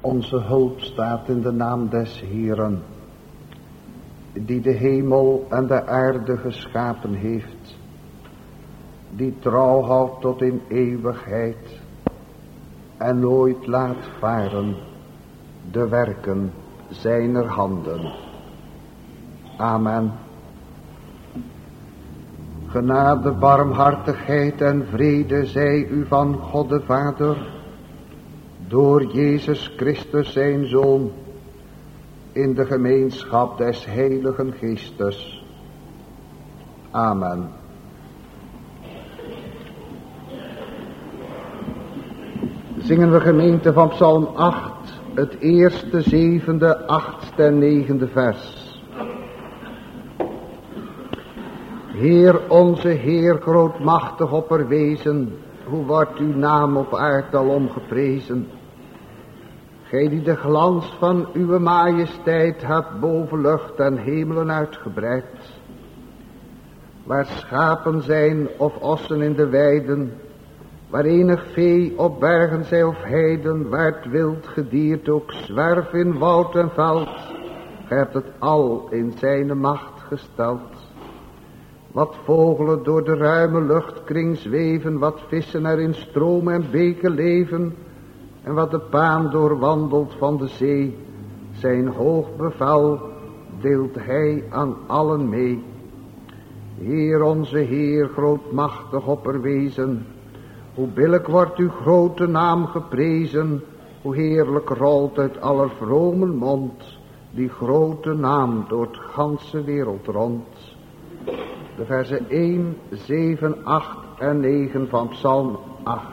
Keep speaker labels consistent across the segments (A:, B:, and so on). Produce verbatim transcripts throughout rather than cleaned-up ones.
A: Onze hulp staat in de naam des Heeren, die de hemel en de aarde geschapen heeft, die trouw houdt tot in eeuwigheid en nooit laat varen de werken zijner handen. Amen. Genade, barmhartigheid en vrede zij u van God de Vader, door Jezus Christus zijn Zoon, in de gemeenschap des Heiligen Geestes. Amen. Zingen we gemeente van Psalm acht, het eerste, zevende, achtste en negende vers. Heer, onze Heer, grootmachtig opperwezen, hoe wordt uw naam op aardalom geprezen? Gij die de glans van uw majesteit hebt boven lucht en hemelen uitgebreid. Waar schapen zijn of ossen in de weiden, waar enig vee op bergen zij of heiden, waar het wild gediert ook zwerf in woud en veld. Gij hebt het al in zijn macht gesteld. Wat vogelen door de ruime luchtkring zweven, wat vissen er in stromen en beken leven, en wat de paan doorwandelt van de zee, zijn hoog bevel deelt hij aan allen mee. Heer, onze Heer, grootmachtig opperwezen, hoe billijk wordt uw grote naam geprezen, hoe heerlijk rolt uit aller vromen mond die grote naam door het ganse wereld rond. De versen één, zeven, acht en negen van Psalm acht.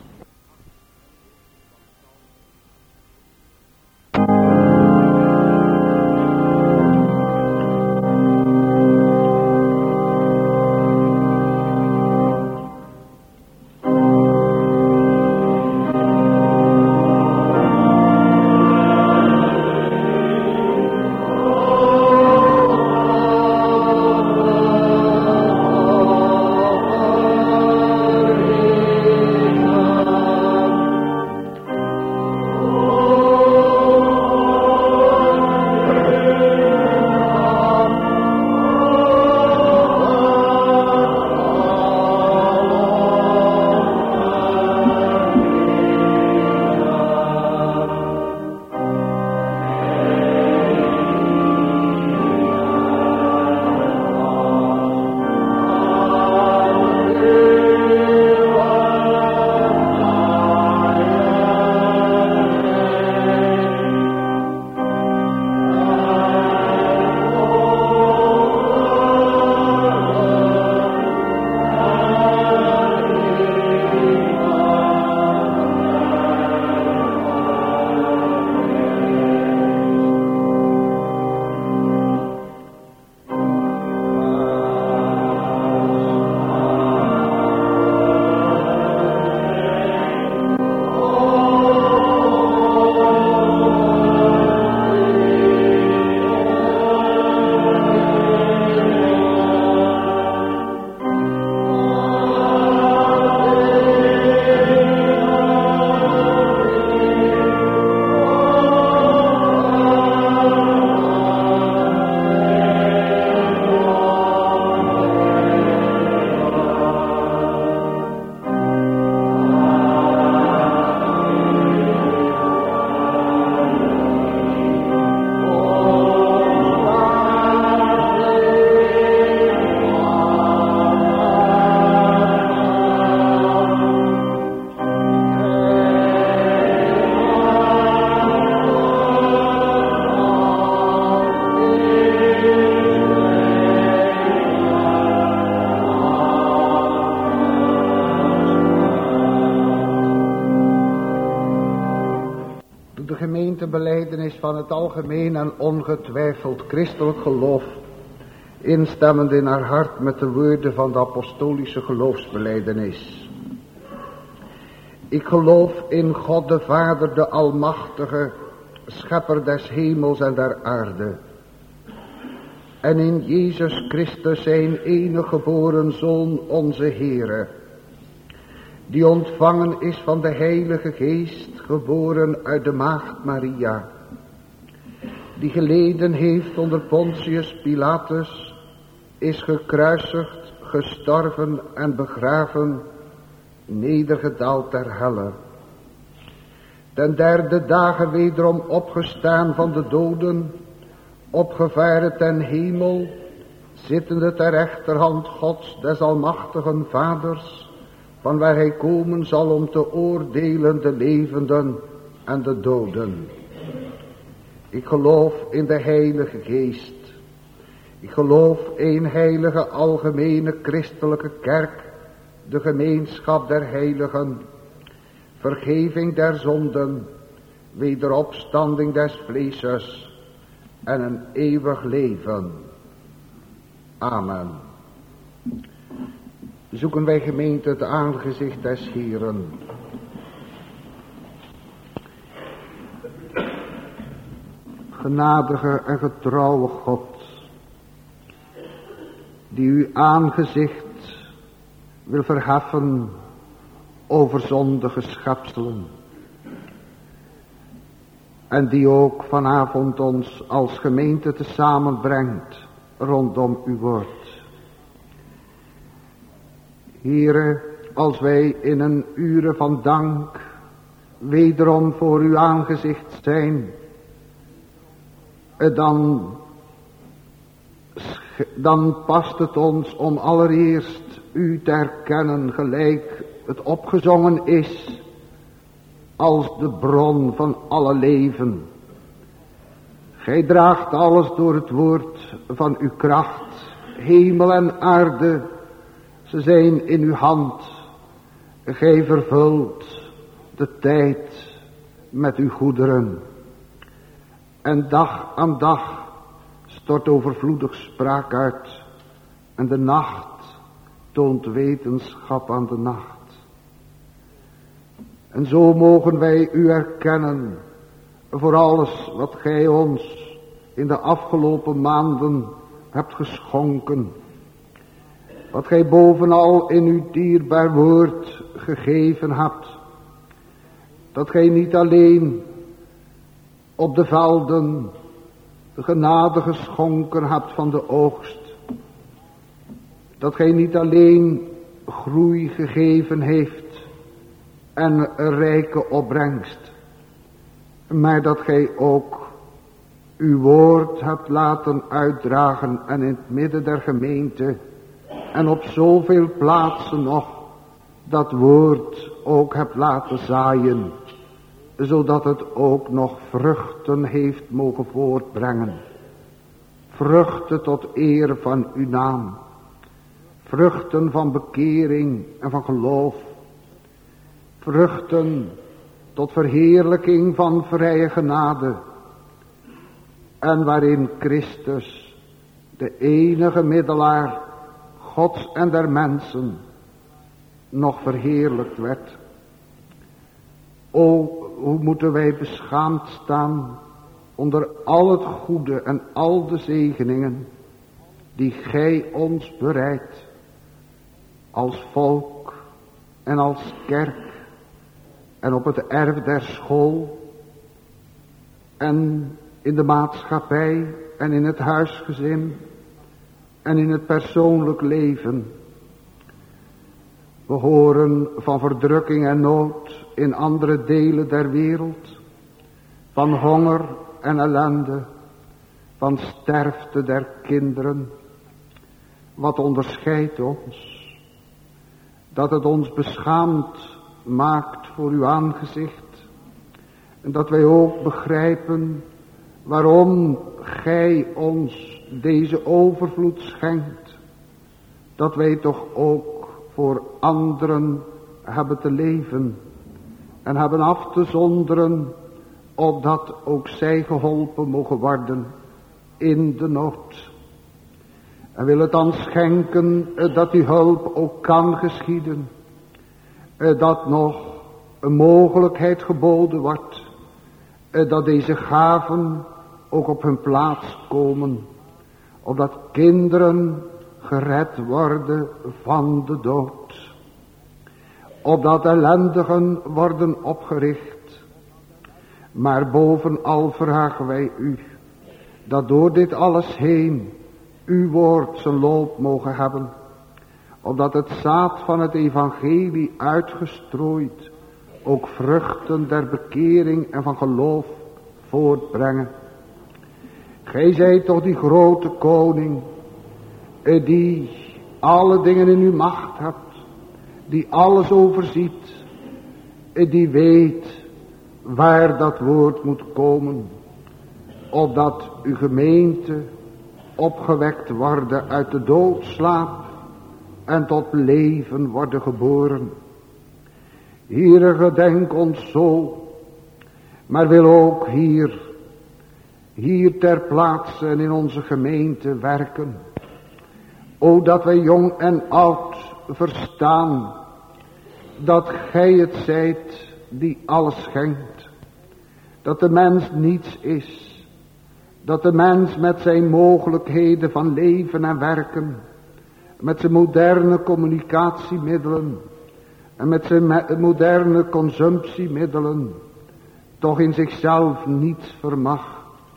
A: Belijdenis van het algemeen en ongetwijfeld christelijk geloof, instemmend in haar hart met de woorden van de apostolische geloofsbelijdenis. Ik geloof in God de Vader, de Almachtige, schepper des hemels en der aarde, en in Jezus Christus zijn enige geboren Zoon, onze Heere, die ontvangen is van de Heilige Geest, geboren uit de maagd Maria, die geleden heeft onder Pontius Pilatus, is gekruisigd, gestorven en begraven, nedergedaald ter helle. Ten derde dagen wederom opgestaan van de doden, opgevaren ten hemel, zittende ter rechterhand Gods des almachtigen Vaders, van waar hij komen zal om te oordelen de levenden en de doden. Ik geloof in de Heilige Geest. Ik geloof in heilige algemene christelijke kerk, de gemeenschap der heiligen, vergeving der zonden, wederopstanding des vleeses en een eeuwig leven. Amen. Zoeken wij gemeente het aangezicht des Heeren. Genadige en getrouwe God, die uw aangezicht wil verheffen over zondige schepselen, en die ook vanavond ons als gemeente te samenbrengt rondom uw woord. Heere, als wij in een uren van dank wederom voor uw aangezicht zijn, dan, dan past het ons om allereerst u te erkennen gelijk het opgezongen is als de bron van alle leven. Gij draagt alles door het woord van uw kracht. Hemel en aarde, ze zijn in uw hand. Gij vervult de tijd met uw goederen. En dag aan dag stort overvloedig spraak uit. En de nacht toont wetenschap aan de nacht. En zo mogen wij u erkennen voor alles wat gij ons in de afgelopen maanden hebt geschonken. Wat gij bovenal in uw dierbaar woord gegeven hebt. Dat gij niet alleen op de velden de genade geschonken hebt van de oogst. Dat gij niet alleen groei gegeven heeft en een rijke opbrengst, maar dat gij ook uw woord hebt laten uitdragen en in het midden der gemeente en op zoveel plaatsen nog dat woord ook hebt laten zaaien, zodat het ook nog vruchten heeft mogen voortbrengen. Vruchten tot eer van uw naam. Vruchten van bekering en van geloof. Vruchten tot verheerlijking van vrije genade. En waarin Christus, de enige middelaar Gods en der mensen, nog verheerlijkt werd. O, hoe moeten wij beschaamd staan onder al het goede en al de zegeningen die gij ons bereidt als volk en als kerk en op het erf der school en in de maatschappij en in het huisgezin en in het persoonlijk leven. We horen van verdrukking en nood in andere delen der wereld, van honger en ellende, van sterfte der kinderen. Wat onderscheidt ons? Dat het ons beschaamd maakt voor uw aangezicht. En dat wij ook begrijpen waarom gij ons deze overvloed schenkt. Dat wij toch ook voor anderen hebben te leven en hebben af te zonderen, opdat ook zij geholpen mogen worden in de nood. En wil het dan schenken dat die hulp ook kan geschieden, dat nog een mogelijkheid geboden wordt, dat deze gaven ook op hun plaats komen, opdat kinderen gered worden van de dood. opdat ellendigen worden opgericht. Maar bovenal vragen wij u, dat door dit alles heen uw woord zijn loop mogen hebben, opdat het zaad van het evangelie uitgestrooid ook vruchten der bekering en van geloof voortbrengen. Gij zijt toch die grote koning, die alle dingen in uw macht hebt, die alles overziet, die weet waar dat woord moet komen, opdat uw gemeente opgewekt worden uit de doodslaap en tot leven worden geboren. Heere, gedenk ons zo, maar wil ook hier, hier ter plaatse en in onze gemeente werken. O, dat wij jong en oud verstaan, dat gij het zijt die alles schenkt. Dat de mens niets is. Dat de mens met zijn mogelijkheden van leven en werken, met zijn moderne communicatiemiddelen en met zijn moderne consumptiemiddelen, toch in zichzelf niets vermag.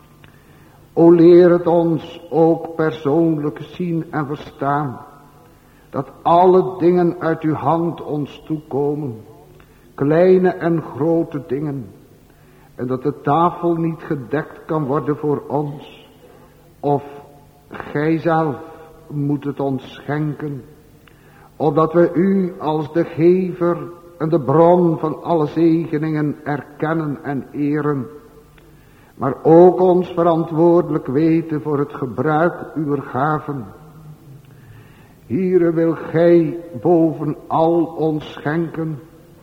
A: O, leer het ons ook persoonlijk zien en verstaan, dat alle dingen uit uw hand ons toekomen, kleine en grote dingen, en dat de tafel niet gedekt kan worden voor ons, of gij zelf moet het ons schenken, opdat we u als de gever en de bron van alle zegeningen erkennen en eren, maar ook ons verantwoordelijk weten voor het gebruik uwer gaven. Here wil gij bovenal ons schenken,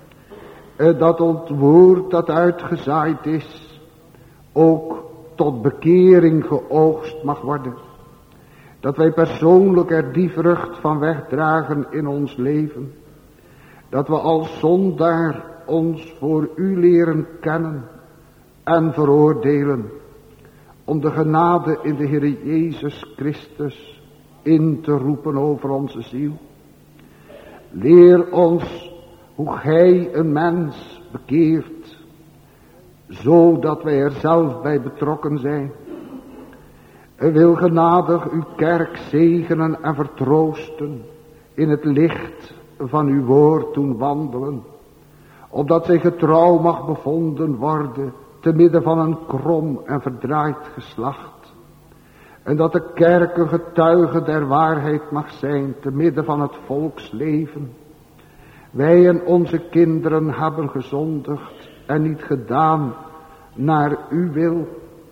A: dat het woord dat uitgezaaid is, ook tot bekering geoogst mag worden. Dat wij persoonlijk er die vrucht van wegdragen in ons leven. Dat we als zondaar ons voor u leren kennen en veroordelen, om de genade in de Heer Jezus Christus in te roepen over onze ziel. Leer ons hoe gij een mens bekeert, zodat wij er zelf bij betrokken zijn. En wil genadig uw kerk zegenen en vertroosten, in het licht van uw woord doen wandelen, opdat zij getrouw mag bevonden worden te midden van een krom en verdraaid geslacht. En dat de kerk een getuige der waarheid mag zijn te midden van het volksleven. Wij en onze kinderen hebben gezondigd en niet gedaan naar uw wil,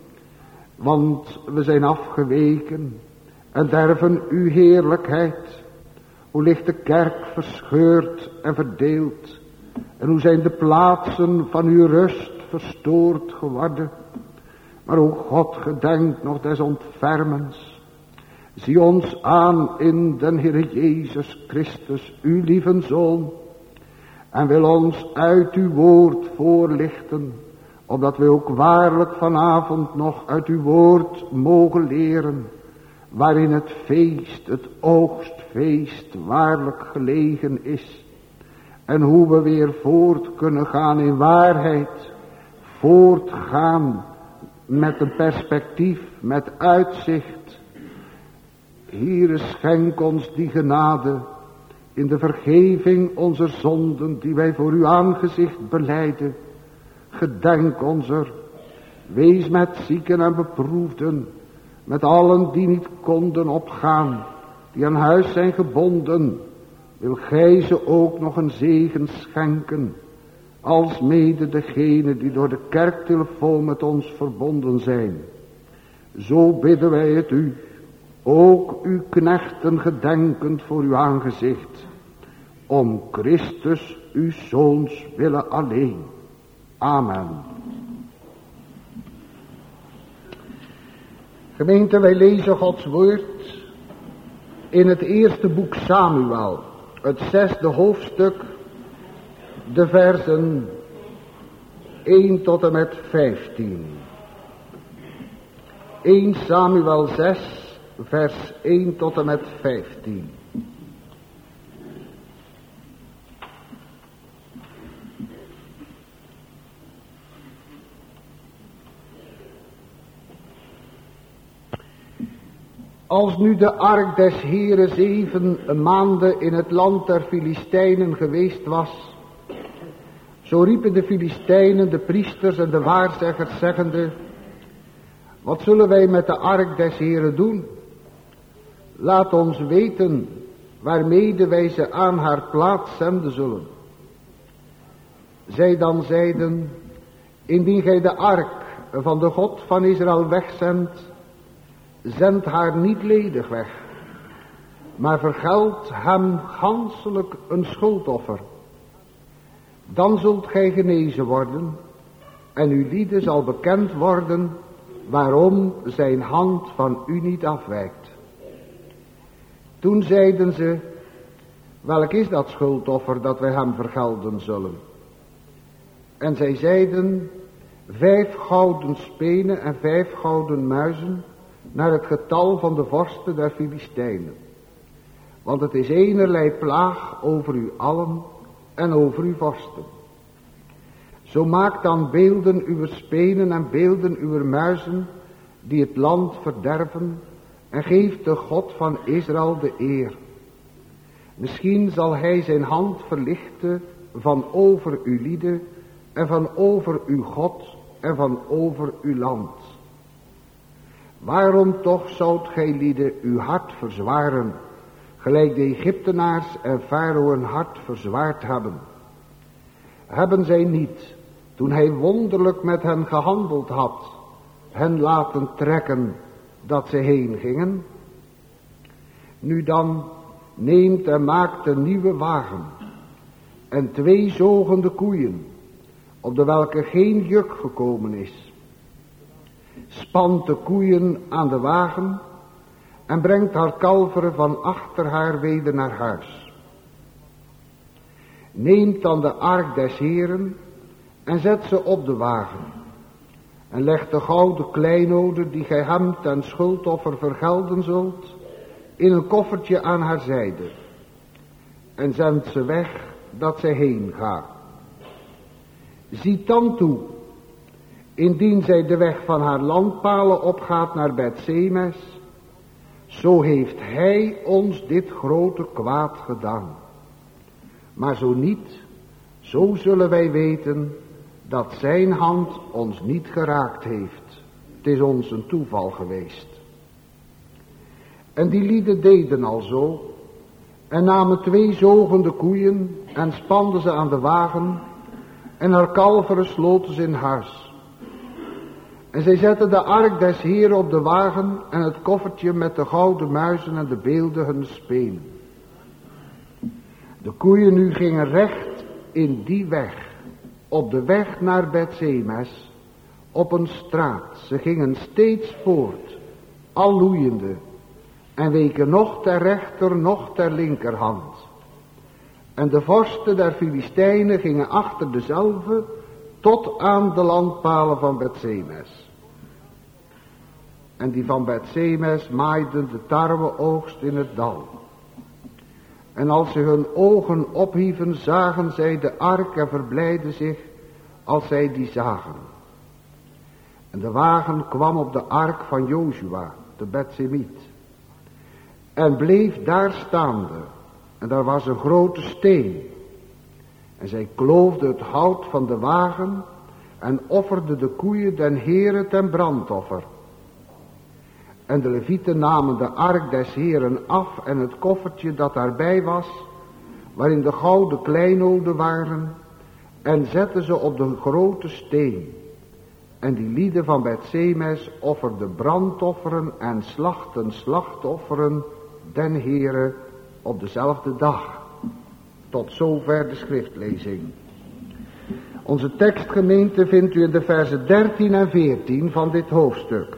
A: want we zijn afgeweken en derven uw heerlijkheid. Hoe ligt de kerk verscheurd en verdeeld, en hoe zijn de plaatsen van uw rust verstoord geworden. Maar o God, gedenk nog des ontfermens. Zie ons aan in den Heer Jezus Christus, uw lieve Zoon, en wil ons uit uw woord voorlichten, opdat we ook waarlijk vanavond nog uit uw woord mogen leren, waarin het feest, het oogstfeest, waarlijk gelegen is. En hoe we weer voort kunnen gaan in waarheid, voortgaan met een perspectief, met uitzicht. Heere, schenk ons die genade in de vergeving onze zonden die wij voor uw aangezicht belijden. Gedenk ons er. Wees met zieken en beproefden, met allen die niet konden opgaan, die aan huis zijn gebonden. Wil gij ze ook nog een zegen schenken, als mede degenen die door de kerktelefoon met ons verbonden zijn. Zo bidden wij het u, ook uw knechten gedenkend voor uw aangezicht, om Christus uw Zoons willen alleen. Amen. Gemeente, wij lezen Gods woord in het eerste boek Samuel, het zesde hoofdstuk, de versen één tot en met vijftien. eerste Samuel zes, vers één tot en met vijftien. Als nu de ark des Heren zeven maanden in het land der Filistijnen geweest was, zo riepen de Filistijnen, de priesters en de waarzeggers zeggende: wat zullen wij met de ark des Heren doen? Laat ons weten waarmede wij ze aan haar plaats zenden zullen. Zij dan zeiden: indien gij de ark van de God van Israël wegzendt, zend haar niet ledig weg, maar vergeld hem ganselijk een schuldoffer. Dan zult gij genezen worden en uw lieden zal bekend worden waarom zijn hand van u niet afwijkt. Toen zeiden ze: welk is dat schuldoffer dat wij hem vergelden zullen? En zij zeiden: vijf gouden spenen en vijf gouden muizen, naar het getal van de vorsten der Filistijnen. Want het is eenerlei plaag over u allen en over uw vorsten. Zo maak dan beelden uw spenen en beelden uw muizen, die het land verderven, en geef de God van Israël de eer. Misschien zal hij zijn hand verlichten van over uw lieden en van over uw God en van over uw land. Waarom toch zoudt gij lieden uw hart verzwaren, gelijk de Egyptenaars en Farao een hart verzwaard hebben? Hebben zij niet, toen hij wonderlijk met hen gehandeld had, hen laten trekken dat ze heen gingen? Nu dan, neemt en maakt een nieuwe wagen en twee zogende koeien, op de welke geen juk gekomen is. Spant de koeien aan de wagen en brengt haar kalveren van achter haar weder naar huis. Neemt dan de ark des Heren en zet ze op de wagen. En legt de gouden kleinoden die gij hem ten schuldoffer vergelden zult, in een koffertje aan haar zijde. En zendt ze weg dat zij heen gaat. Ziet dan toe, indien zij de weg van haar landpalen opgaat naar Bet-Semes, zo heeft hij ons dit grote kwaad gedaan. Maar zo niet, zo zullen wij weten dat zijn hand ons niet geraakt heeft. Het is ons een toeval geweest. En die lieden deden al zo, en namen twee zogende koeien en spanden ze aan de wagen, en haar kalveren sloten ze in huis. En zij zetten de ark des Heren op de wagen en het koffertje met de gouden muizen en de beelden hun spenen. De koeien nu gingen recht in die weg, op de weg naar Bet-Semes, op een straat. Ze gingen steeds voort, al loeiende, en weken nog ter rechter, nog ter linkerhand. En de vorsten der Filistijnen gingen achter dezelve, tot aan de landpalen van Bet-Semes. En die van Bet-Semes maaiden de tarweoogst in het dal. En als ze hun ogen ophieven, zagen zij de ark en verblijden zich als zij die zagen. En de wagen kwam op de ark van Jozua, de Bet-Semiet, en bleef daar staande. En daar was een grote steen. En zij kloofde het hout van de wagen en offerde de koeien den Heere ten brandoffer. En de levieten namen de ark des Heeren af en het koffertje dat daarbij was, waarin de gouden kleinoden waren, en zetten ze op de grote steen. En die lieden van Bet-Semes offerden brandofferen en slachten slachtofferen den Heere op dezelfde dag. Tot zover de schriftlezing. Onze tekstgemeente vindt u in de versen dertien en veertien van dit hoofdstuk.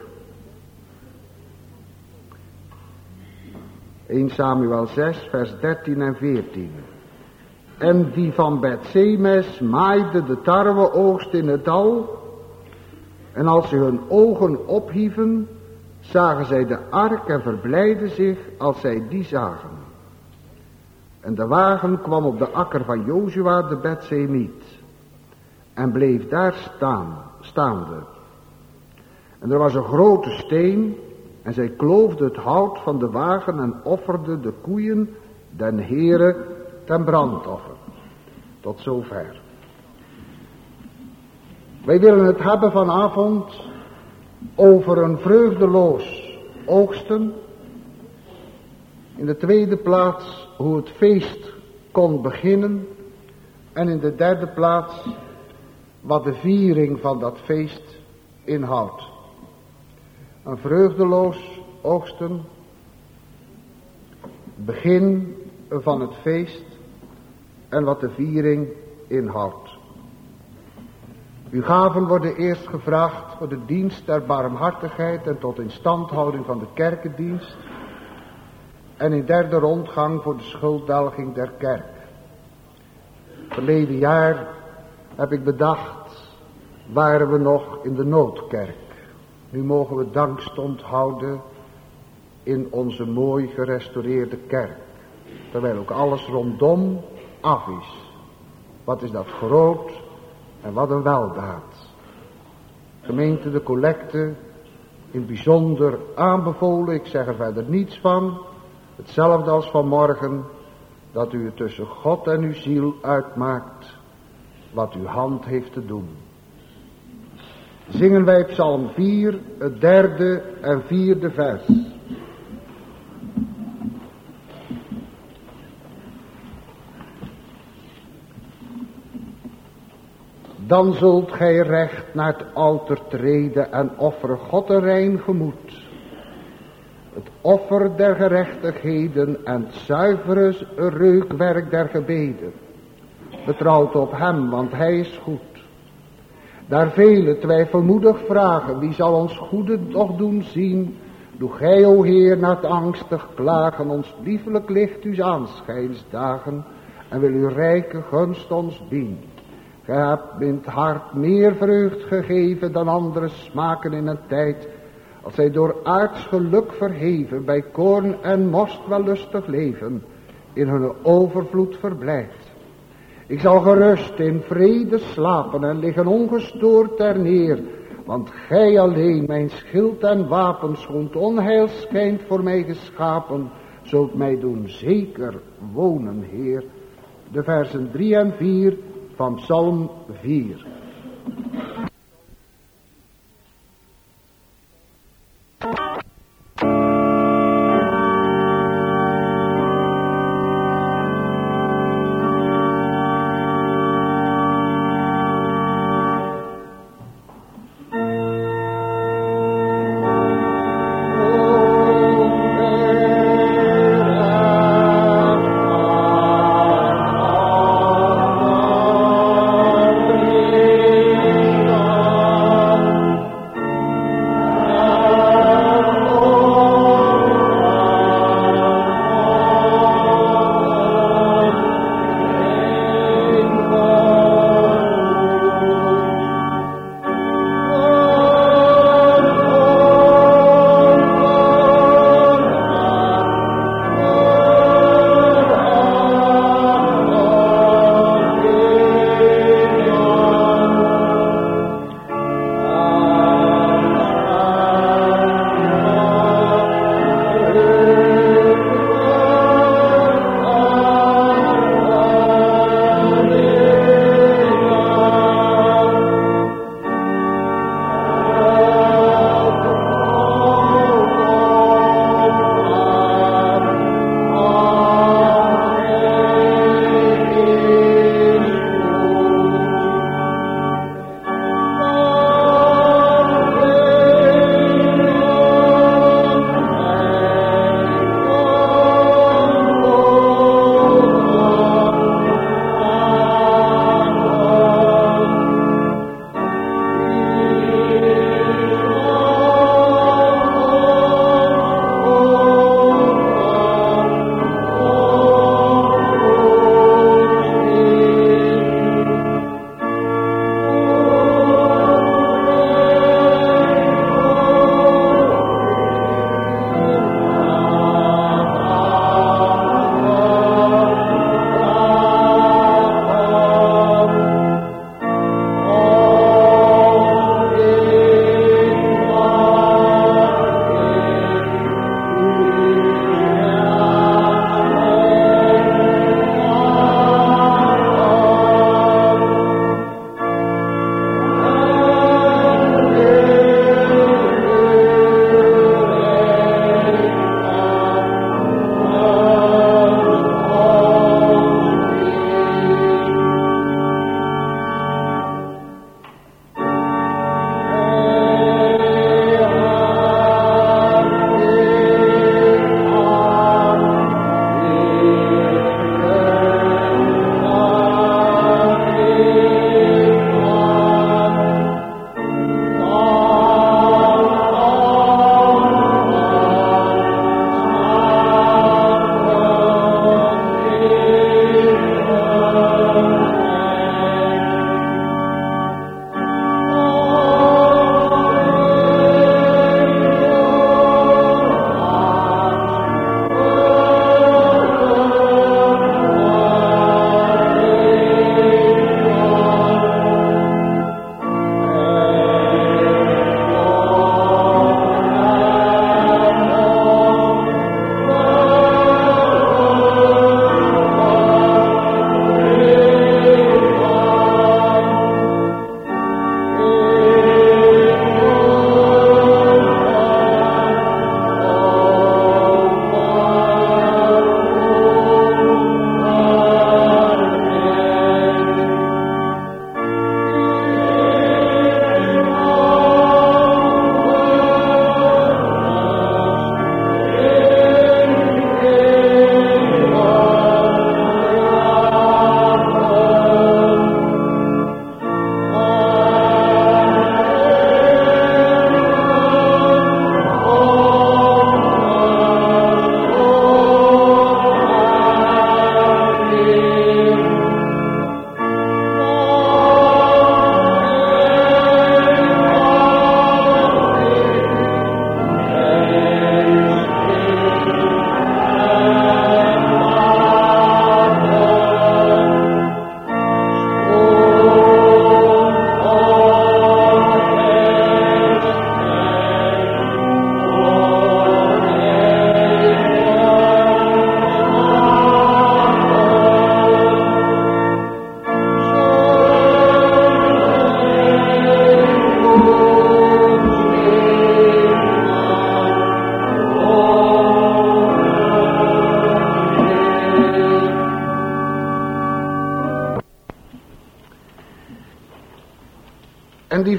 A: Eerste Samuel zes, vers dertien en veertien. En die van Bet-Semes maaide de tarweoogst in het dal. En als ze hun ogen ophieven, zagen zij de ark en verblijden zich als zij die zagen. En de wagen kwam op de akker van Jozua de Bet-Semiet en bleef daar staan, staande. En er was een grote steen En zij kloofde het hout van de wagen en offerde de koeien den Heere ten brandoffer. Tot zover. Wij willen het hebben vanavond over een vreugdeloos oogsten. In de tweede plaats hoe het feest kon beginnen. En in de derde plaats wat de viering van dat feest inhoudt. Een vreugdeloos oogsten. Begin van het feest en wat de viering inhoudt. Uw gaven worden eerst gevraagd voor de dienst der barmhartigheid en tot instandhouding van de kerkendienst. En in derde rondgang voor de schulddelging der kerk. Verleden jaar heb ik bedacht, waren we nog in de noodkerk. Nu mogen we dankstond houden in onze mooi gerestaureerde kerk. Terwijl ook alles rondom af is. Wat is dat groot en wat een weldaad. Gemeente de collecte in het bijzonder aanbevolen. Ik zeg er verder niets van. Hetzelfde als vanmorgen. Dat u het tussen God en uw ziel uitmaakt. Wat uw hand heeft te doen. Zingen wij Psalm vier, het derde en vierde vers. Dan zult gij recht naar het altaar treden en offeren God een rein gemoed. Het offer der gerechtigheden en het zuivere reukwerk der gebeden. Betrouwt op hem, want hij is goed. Daar velen twijfelmoedig vragen, wie zal ons goede toch doen zien? Doe gij, o Heer, na het angstig klagen, ons liefelijk licht uw aanschijnsdagen, en wil uw rijke gunst ons dien. Gij hebt in het hart meer vreugd gegeven dan andere smaken in een tijd, als zij door aards geluk verheven, bij koorn en most wellustig leven, in hun overvloed verblijft. Ik zal gerust in vrede slapen en liggen ongestoord ter neer, want gij alleen, mijn schild en wapen, schoont onheil schijnt voor mij geschapen, zult mij doen zeker wonen, Heer. De versen drie en vier van Psalm vier.
B: Amen.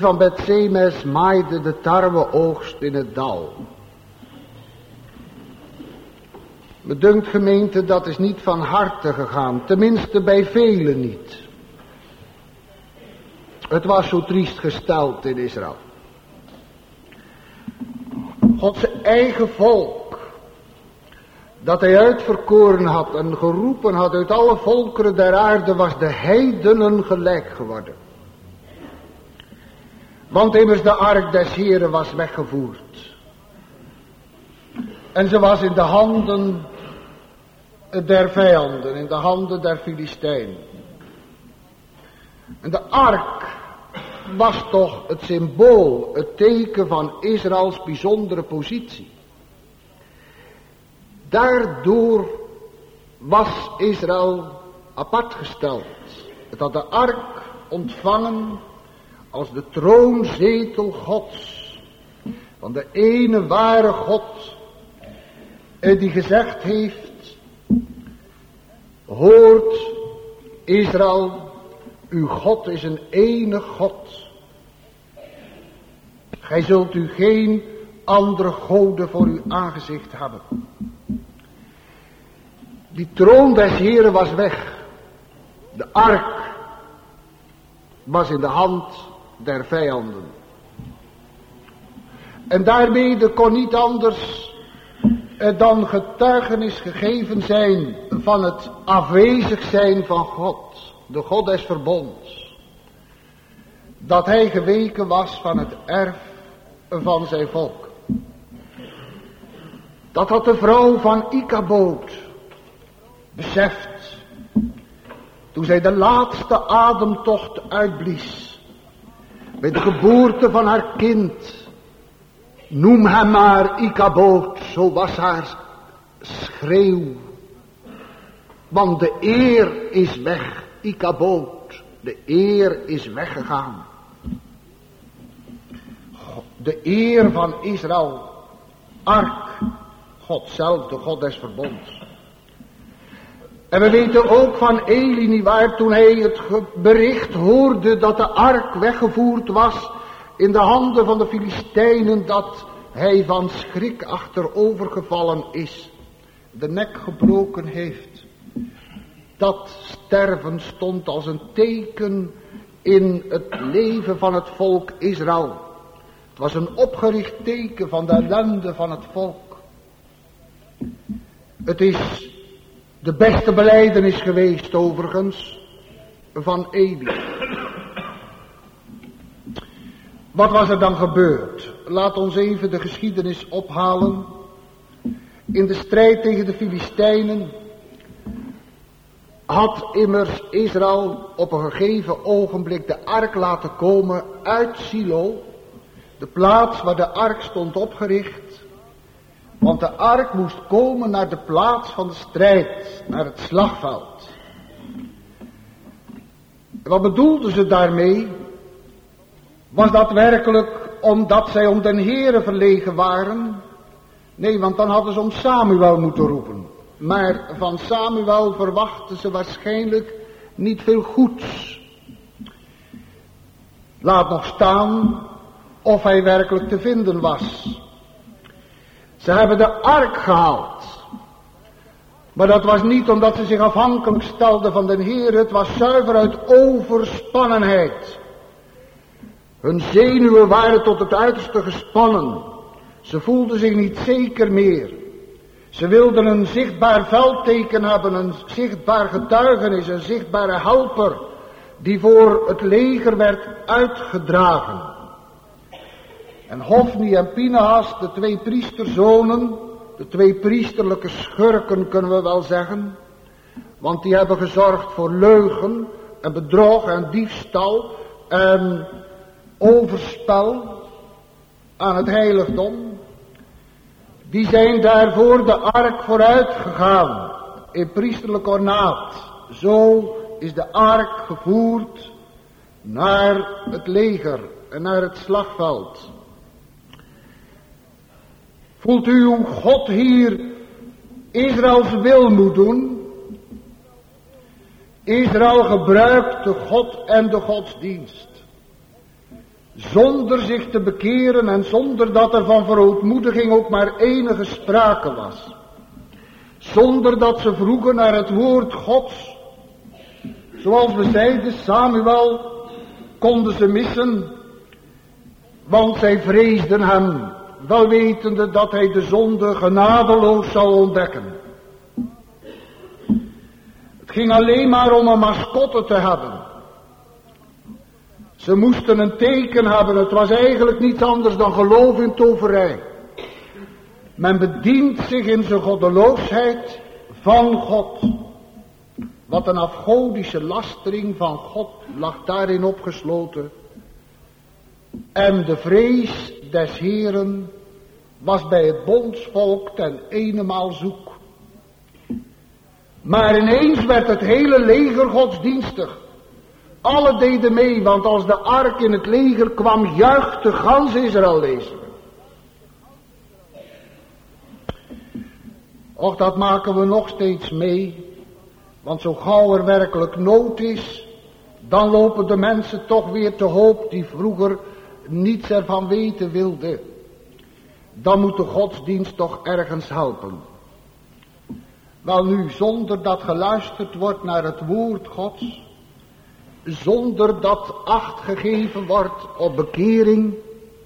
A: van Bethsemes maaide de tarweoogst in het dal. Me dunkt, gemeente, dat is niet van harte gegaan, tenminste bij velen niet. Het was zo triest gesteld in Israël. Gods eigen volk, dat hij uitverkoren had en geroepen had uit alle volkeren der aarde, was de heidenen gelijk geworden. Want immers de ark des Heren was weggevoerd. En ze was in de handen der vijanden, in de handen der Filistijnen. En de ark was toch het symbool, het teken van Israëls bijzondere positie. Daardoor was Israël apart gesteld. Het had de ark ontvangen als de troonzetel Gods, van de ene ware God, die gezegd heeft: hoort Israël, uw God is een enige God. Gij zult u geen andere goden voor uw aangezicht hebben. Die troon des Heren was weg. De ark was in de hand der vijanden. En daarmee kon niet anders dan getuigenis gegeven zijn van het afwezig zijn van God, de God des verbonds. Dat hij geweken was van het erf van zijn volk. Dat had de vrouw van Ikabood beseft toen zij de laatste ademtocht uitblies bij de geboorte van haar kind. Noem hem maar Ikabood, zo was haar schreeuw. Want de eer is weg, Ikabood, de eer is weggegaan. De eer van Israël, ark, God zelf, de God des verbonds. En we weten ook van Eli, nietwaar, toen hij het bericht hoorde dat de ark weggevoerd was in de handen van de Filistijnen, dat hij van schrik achterovergevallen is, de nek gebroken heeft. Dat sterven stond als een teken in het leven van het volk Israël. Het was een opgericht teken van de ellende van het volk. Het is de beste belijdenis geweest overigens van Eli. Wat was er dan gebeurd? Laat ons even de geschiedenis ophalen. In de strijd tegen de Filistijnen had immers Israël op een gegeven ogenblik de ark laten komen uit Silo, de plaats waar de ark stond opgericht. Want de ark moest komen naar de plaats van de strijd, naar het slagveld. Wat bedoelden ze daarmee? Was dat werkelijk omdat zij om den Heere verlegen waren? Nee, want dan hadden ze om Samuel moeten roepen. Maar van Samuel verwachten ze waarschijnlijk niet veel goeds. Laat nog staan of hij werkelijk te vinden was. Ze hebben de ark gehaald. Maar dat was niet omdat ze zich afhankelijk stelden van den Heer. Het was zuiver uit overspannenheid. Hun zenuwen waren tot het uiterste gespannen. Ze voelden zich niet zeker meer. Ze wilden een zichtbaar veldteken hebben, een zichtbaar getuigenis, een zichtbare helper die voor het leger werd uitgedragen. En Hofni en Pinehas, de twee priesterzonen, de twee priesterlijke schurken kunnen we wel zeggen, want die hebben gezorgd voor leugen en bedrog en diefstal en overspel aan het heiligdom. Die zijn daarvoor de ark vooruit gegaan in priesterlijk ornaat. Zo is de ark gevoerd naar het leger en naar het slagveld. Voelt u hoe God hier Israëls wil moet doen? Israël gebruikt de God en de godsdienst. zonder zich te bekeren en zonder dat er van verootmoediging ook maar enige sprake was. Zonder dat ze vroegen naar het woord Gods. Zoals we zeiden, Samuel konden ze missen, want zij vreesden hem, wel wetende dat hij de zonde genadeloos zou ontdekken. Het ging alleen maar om een mascotte te hebben. Ze moesten een teken hebben, het was eigenlijk niets anders dan geloof in toverij. Men bedient zich in zijn goddeloosheid van God. Wat een afgodische lastering van God lag daarin opgesloten. En de vrees des Heeren was bij het bondsvolk ten enemaal zoek. Maar ineens werd het hele leger godsdienstig. Alle deden mee, want als de ark in het leger kwam, juichte gans Israël, lezen we. Och, dat maken we nog steeds mee. Want zo gauw er werkelijk nood is, dan lopen de mensen toch weer te hoop die vroeger niets ervan weten wilden. Dan moet de godsdienst toch ergens helpen. Wel nu, zonder dat geluisterd wordt naar het woord Gods, zonder dat acht gegeven wordt op bekering,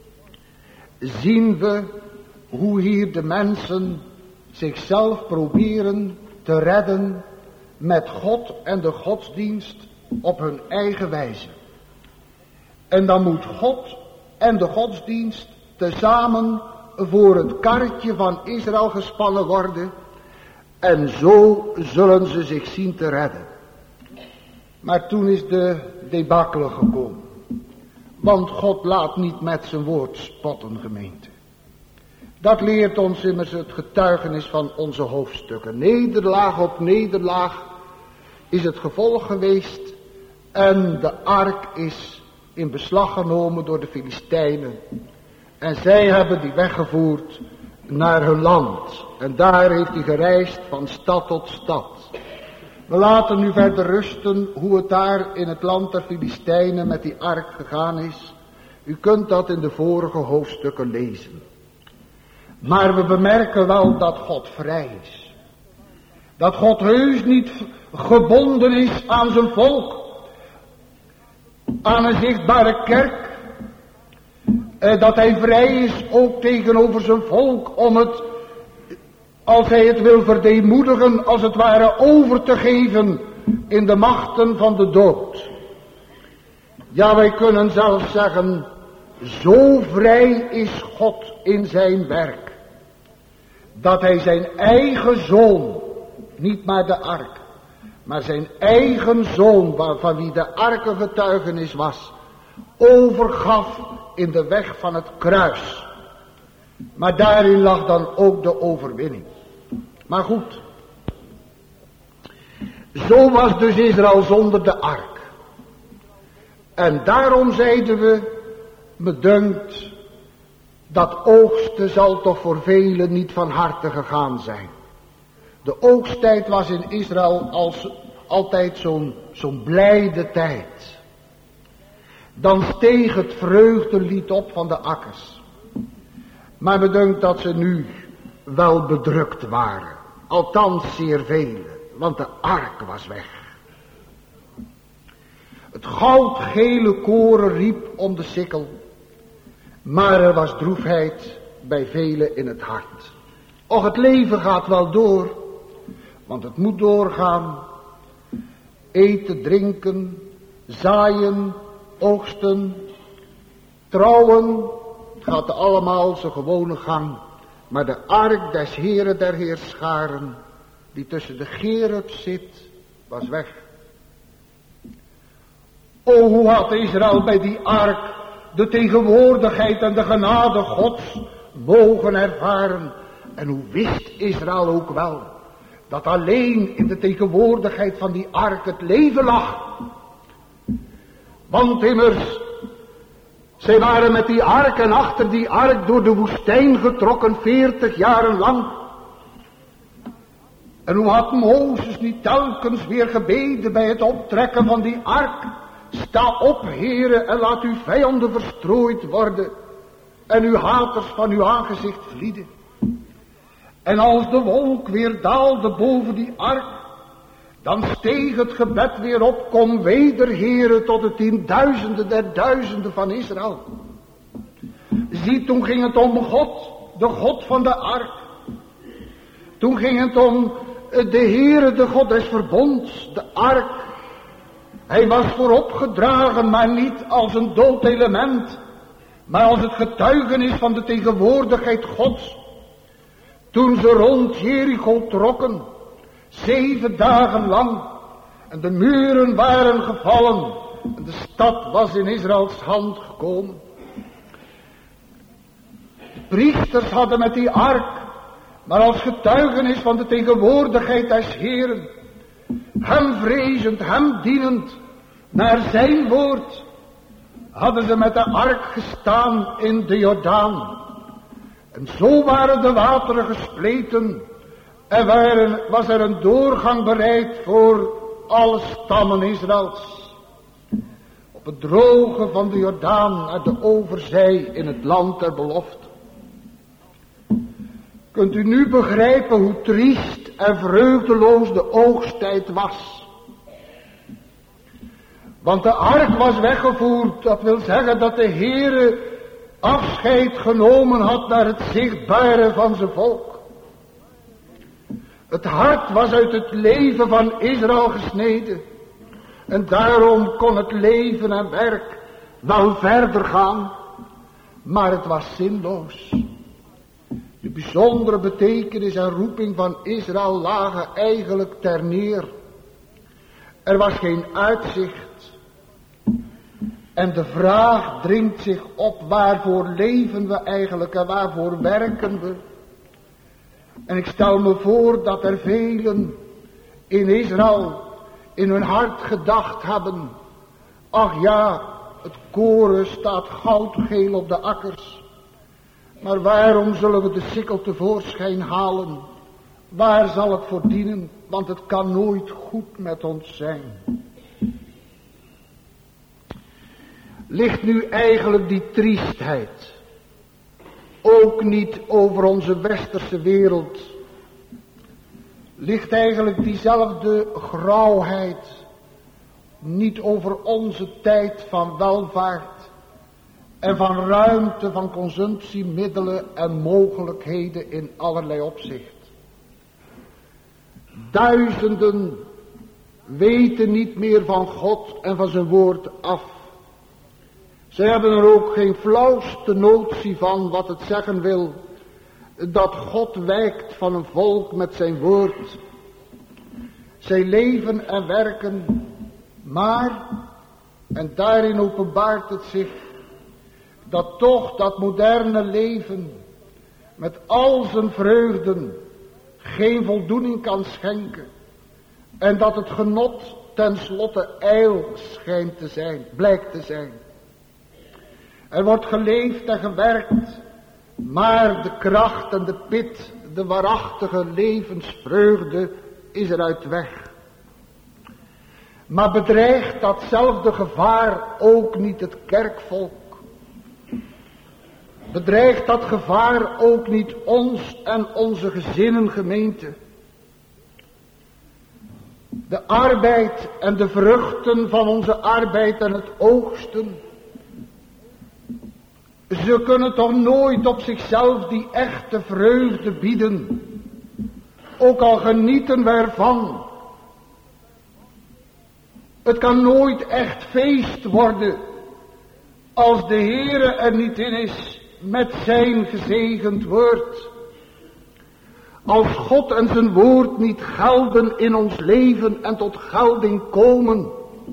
A: zien we hoe hier de mensen zichzelf proberen te redden met God en de godsdienst op hun eigen wijze. En dan moet God en de godsdienst tezamen voor het karretje van Israël gespannen worden. En zo zullen ze zich zien te redden. Maar toen is de debakkele gekomen. Want God laat niet met zijn woord spotten, gemeente. Dat leert ons immers het getuigenis van onze hoofdstukken. Nederlaag op nederlaag is het gevolg geweest. En de ark is in beslag genomen door de Filistijnen. En zij hebben die weggevoerd naar hun land. En daar heeft hij gereisd van stad tot stad. We laten nu verder rusten hoe het daar in het land der Filistijnen met die ark gegaan is. U kunt dat in de vorige hoofdstukken lezen. Maar we bemerken wel dat God vrij is. Dat God heus niet gebonden is aan zijn volk. Aan een zichtbare kerk. Eh, dat hij vrij is ook tegenover zijn volk om het, als hij het wil verdeemoedigen, als het ware over te geven in de machten van de dood. Ja, wij kunnen zelfs zeggen, zo vrij is God in zijn werk, dat hij zijn eigen zoon, niet maar de ark, maar zijn eigen zoon, van wie de ark een getuigenis was, overgaf in de weg van het kruis. Maar daarin lag dan ook de overwinning. Maar goed, zo was dus Israël zonder de ark. En daarom zeiden we, me dunkt, dat oogsten zal toch voor velen niet van harte gegaan zijn. De oogsttijd was in Israël als altijd zo'n zo'n blijde tijd. Dan steeg het vreugdelied op van de akkers. Maar me dunkt dat ze nu wel bedrukt waren. Althans zeer velen, want de ark was weg. Het goudgele koren riep om de sikkel. Maar er was droefheid bij velen in het hart. Och, het leven gaat wel door. Want het moet doorgaan. Eten, drinken, zaaien, oogsten, trouwen. Het gaat allemaal zijn gewone gang. Maar de ark des Heren der Heerscharen, die tussen de gerubs zit, was weg. O, hoe had Israël bij die ark de tegenwoordigheid en de genade Gods mogen ervaren. En hoe wist Israël ook wel, dat alleen in de tegenwoordigheid van die ark het leven lag. Want immers, zij waren met die ark en achter die ark door de woestijn getrokken, veertig jaren lang. En hoe had Mozes niet telkens weer gebeden bij het optrekken van die ark, sta op, Heere, en laat uw vijanden verstrooid worden en uw haters van uw aangezicht vlieden. En als de wolk weer daalde boven die ark, dan steeg het gebed weer op, kom weder, Heere, tot de tienduizenden der duizenden van Israël. Zie, toen ging het om God, de God van de ark. Toen ging het om de Heere, de God des verbonds, de ark. Hij was vooropgedragen, maar niet als een dood element, maar als het getuigenis van de tegenwoordigheid Gods. Toen ze rond Jericho trokken, zeven dagen lang, en de muren waren gevallen, en de stad was in Israëls hand gekomen. De priesters hadden met die ark, maar als getuigenis van de tegenwoordigheid des Heeren, hem vrezend, hem dienend, naar zijn woord, hadden ze met de ark gestaan in de Jordaan. En zo waren de wateren gespleten en waren, was er een doorgang bereid voor alle stammen Israëls. Op het droge van de Jordaan naar de overzij in het land der belofte. Kunt u nu begrijpen hoe triest en vreugdeloos de oogsttijd was? Want de ark was weggevoerd, dat wil zeggen dat de Heere afscheid genomen had naar het zichtbare van zijn volk. Het hart was uit het leven van Israël gesneden. En daarom kon het leven en werk wel verder gaan, maar het was zinloos. De bijzondere betekenis en roeping van Israël lagen eigenlijk ter neer. Er was geen uitzicht. En de vraag dringt zich op, waarvoor leven we eigenlijk en waarvoor werken we? En ik stel me voor dat er velen in Israël in hun hart gedacht hebben, ach ja, het koren staat goudgeel op de akkers. Maar waarom zullen we de sikkel tevoorschijn halen? Waar zal het voor dienen? Want het kan nooit goed met ons zijn. Ligt nu eigenlijk die triestheid ook niet over onze westerse wereld? Ligt eigenlijk diezelfde grauwheid niet over onze tijd van welvaart en van ruimte van consumptiemiddelen en mogelijkheden in allerlei opzicht? Duizenden weten niet meer van God en van zijn woord af. Ze hebben er ook geen flauwste notie van wat het zeggen wil dat God wijkt van een volk met zijn woord. Zij leven en werken, maar, en daarin openbaart het zich, dat toch dat moderne leven met al zijn vreugden geen voldoening kan schenken. En dat het genot tenslotte ijl schijnt te zijn, blijkt te zijn. Er wordt geleefd en gewerkt, maar de kracht en de pit, de waarachtige levensvreugde is eruit weg. Maar bedreigt datzelfde gevaar ook niet het kerkvolk? Bedreigt dat gevaar ook niet ons en onze gezinnen, gemeente? De arbeid en de vruchten van onze arbeid en het oogsten, ze kunnen toch nooit op zichzelf die echte vreugde bieden, ook al genieten we ervan. Het kan nooit echt feest worden als de Heere er niet in is met zijn gezegend woord. Als God en zijn woord niet gelden in ons leven en tot gelding komen,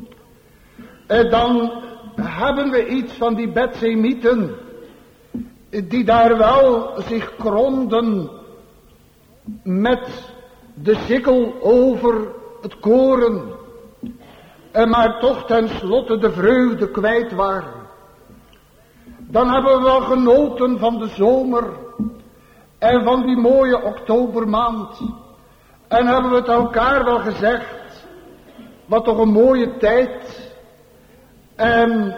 A: dan hebben we iets van die Betsemieten, die daar wel zich kromden met de sikkel over het koren, maar toch tenslotte de vreugde kwijt waren. Dan hebben we wel genoten van de zomer en van die mooie oktobermaand. En hebben we het elkaar wel gezegd, wat toch een mooie tijd. En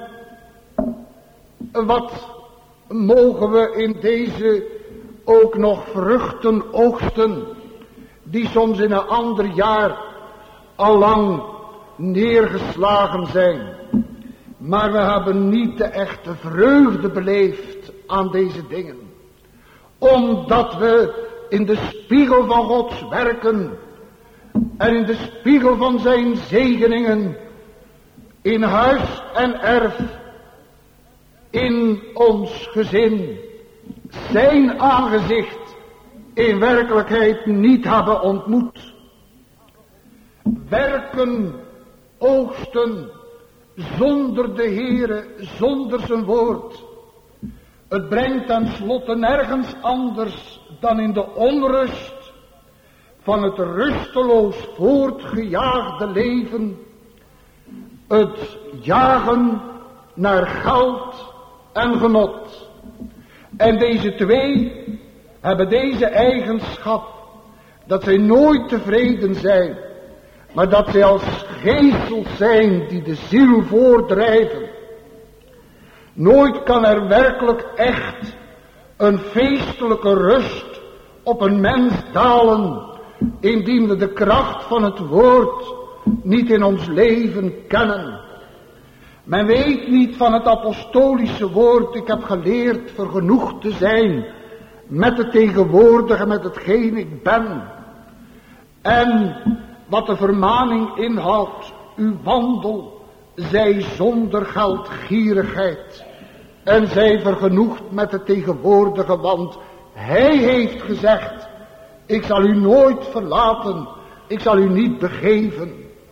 A: wat mogen we in deze ook nog vruchten oogsten, die soms in een ander jaar al lang neergeslagen zijn. Maar we hebben niet de echte vreugde beleefd aan deze dingen. Omdat we in de spiegel van Gods werken en in de spiegel van zijn zegeningen in huis en erf, in ons gezin, zijn aangezicht in werkelijkheid niet hebben ontmoet. Werken, oogsten, zonder de Heere, zonder zijn woord. Het brengt tenslotte nergens anders dan in de onrust van het rusteloos voortgejaagde leven. Het jagen naar geld en genot. En deze twee hebben deze eigenschap, dat zij nooit tevreden zijn, maar dat zij als geesels zijn die de ziel voordrijven. Nooit kan er werkelijk echt een feestelijke rust op een mens dalen, indien we de kracht van het woord niet in ons leven kennen. Men weet niet van het apostolische woord, ik heb geleerd vergenoegd te zijn met het tegenwoordige, met hetgeen ik ben. En wat de vermaning inhoudt, uw wandel, zij zonder geldgierigheid. En zij vergenoegd met het tegenwoordige, want hij heeft gezegd, ik zal u nooit verlaten, ik zal u niet begeven.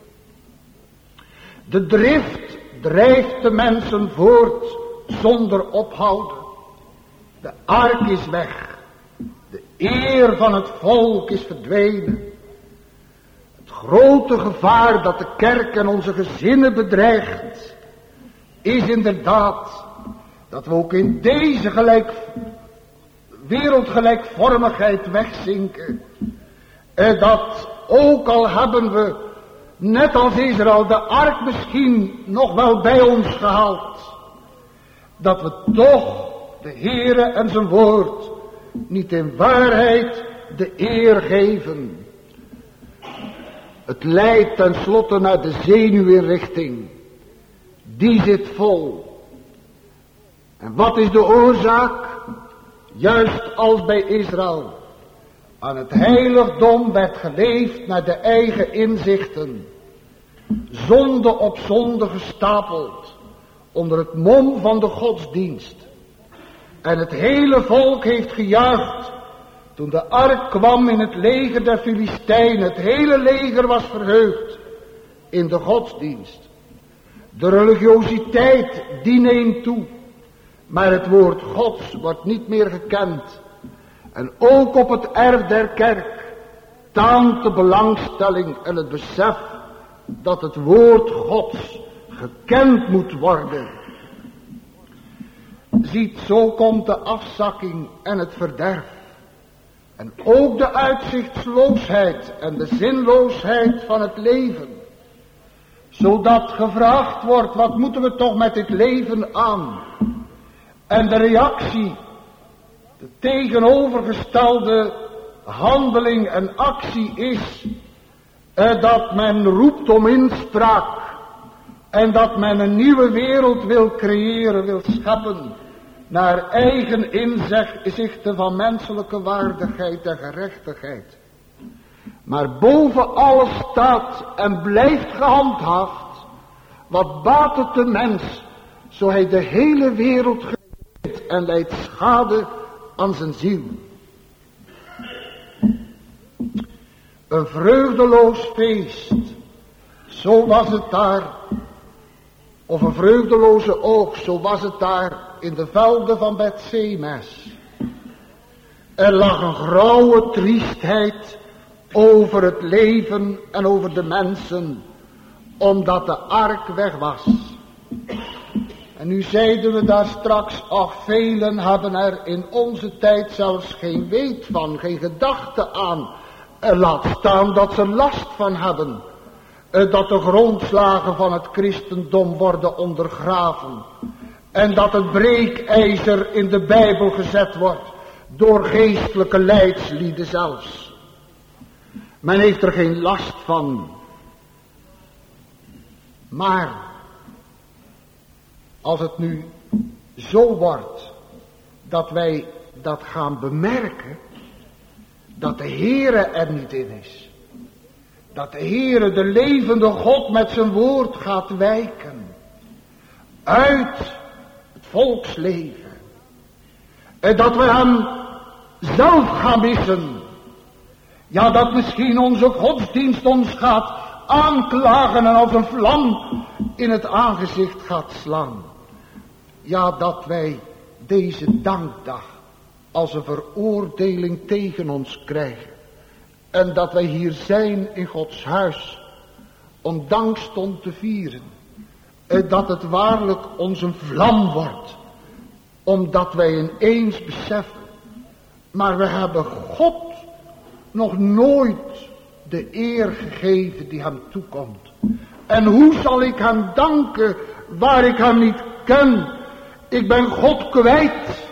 A: De drift drijft de mensen voort zonder ophouden. De ark is weg. De eer van het volk is verdwenen. Het grote gevaar dat de kerk en onze gezinnen bedreigt, is inderdaad dat we ook in deze gelijk, wereldgelijkvormigheid wegzinken. En dat ook al hebben we, net als Israël, de ark misschien nog wel bij ons gehaald, dat we toch de Heere en zijn woord niet in waarheid de eer geven. Het leidt tenslotte naar de zenuwinrichting. Die zit vol. En wat is de oorzaak? Juist als bij Israël. Aan het heiligdom werd geleefd naar de eigen inzichten. Zonde op zonde gestapeld. Onder het mom van de godsdienst. En het hele volk heeft gejuicht. Toen de ark kwam in het leger der Filistijnen. Het hele leger was verheugd in de godsdienst. De religiositeit die neemt toe. Maar het woord Gods wordt niet meer gekend. En ook op het erf der kerk taant de belangstelling en het besef dat het woord Gods gekend moet worden. Ziet, zo komt de afzakking en het verderf. En ook de uitzichtsloosheid en de zinloosheid van het leven. Zodat gevraagd wordt, wat moeten we toch met dit leven aan? En de reactie, de tegenovergestelde handeling en actie is eh, dat men roept om inspraak en dat men een nieuwe wereld wil creëren, wil scheppen naar eigen inzichten van menselijke waardigheid en gerechtigheid. Maar boven alles staat en blijft gehandhaafd, wat baat het de mens, zo hij de hele wereld geeft en leidt schade aan zijn ziel. Een vreugdeloos feest, zo was het daar, of een vreugdeloze oog, zo was het daar in de velden van Bethsemes. Er lag een grauwe triestheid over het leven en over de mensen, omdat de ark weg was. En nu zeiden we daar straks, ach, velen hebben er in onze tijd zelfs geen weet van, geen gedachte aan. Er laat staan dat ze last van hebben. dat de grondslagen van het christendom worden ondergraven. En dat het breekijzer in de Bijbel gezet wordt door geestelijke leidslieden zelfs. Men heeft er geen last van. Maar als het nu zo wordt dat wij dat gaan bemerken, dat de Heere er niet in is. Dat de Heere, de levende God, met zijn woord gaat wijken uit het volksleven. En dat we hem zelf gaan missen. Ja, dat misschien onze godsdienst ons gaat aanklagen en als een vlam in het aangezicht gaat slaan. Ja, dat wij deze dankdag als een veroordeling tegen ons krijgen. En dat wij hier zijn in Gods huis om dankstond te vieren. En dat het waarlijk ons een vlam wordt. Omdat wij ineens beseffen. Maar we hebben God nog nooit de eer gegeven die hem toekomt. En hoe zal ik hem danken waar ik hem niet ken? Ik ben God kwijt.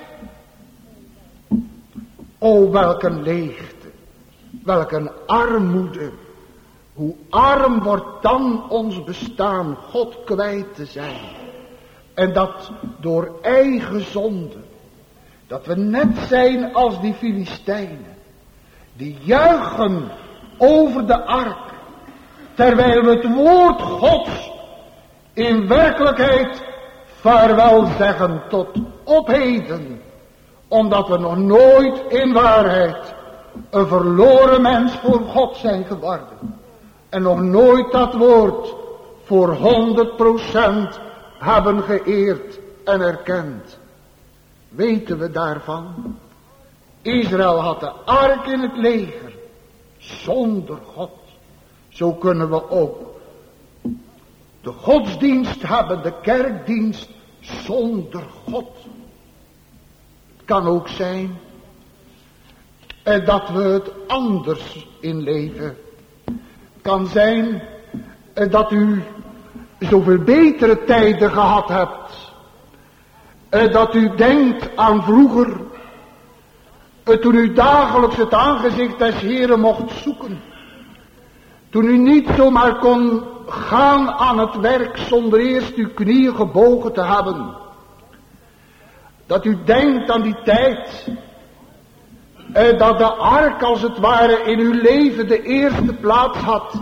A: O, welk een leegte. Welk een armoede. Hoe arm wordt dan ons bestaan God kwijt te zijn. En dat door eigen zonde. Dat we net zijn als die Filistijnen. Die juichen over de ark. Terwijl we het woord Gods in werkelijkheid vaarwel zeggen tot op heden. Omdat we nog nooit in waarheid een verloren mens voor God zijn geworden. En nog nooit dat woord voor honderd procent hebben geëerd en erkend. Weten we daarvan? Israël had de ark in het leger. Zonder God. Zo kunnen we ook de godsdienst hebben, de kerkdienst zonder God. Het kan ook zijn en dat we het anders inleven. Het kan zijn en dat u zoveel betere tijden gehad hebt. En dat u denkt aan vroeger, toen u dagelijks het aangezicht des Heeren mocht zoeken. Toen u niet zomaar kon gaan aan het werk zonder eerst uw knieën gebogen te hebben. Dat u denkt aan die tijd. Eh, dat de ark als het ware in uw leven de eerste plaats had.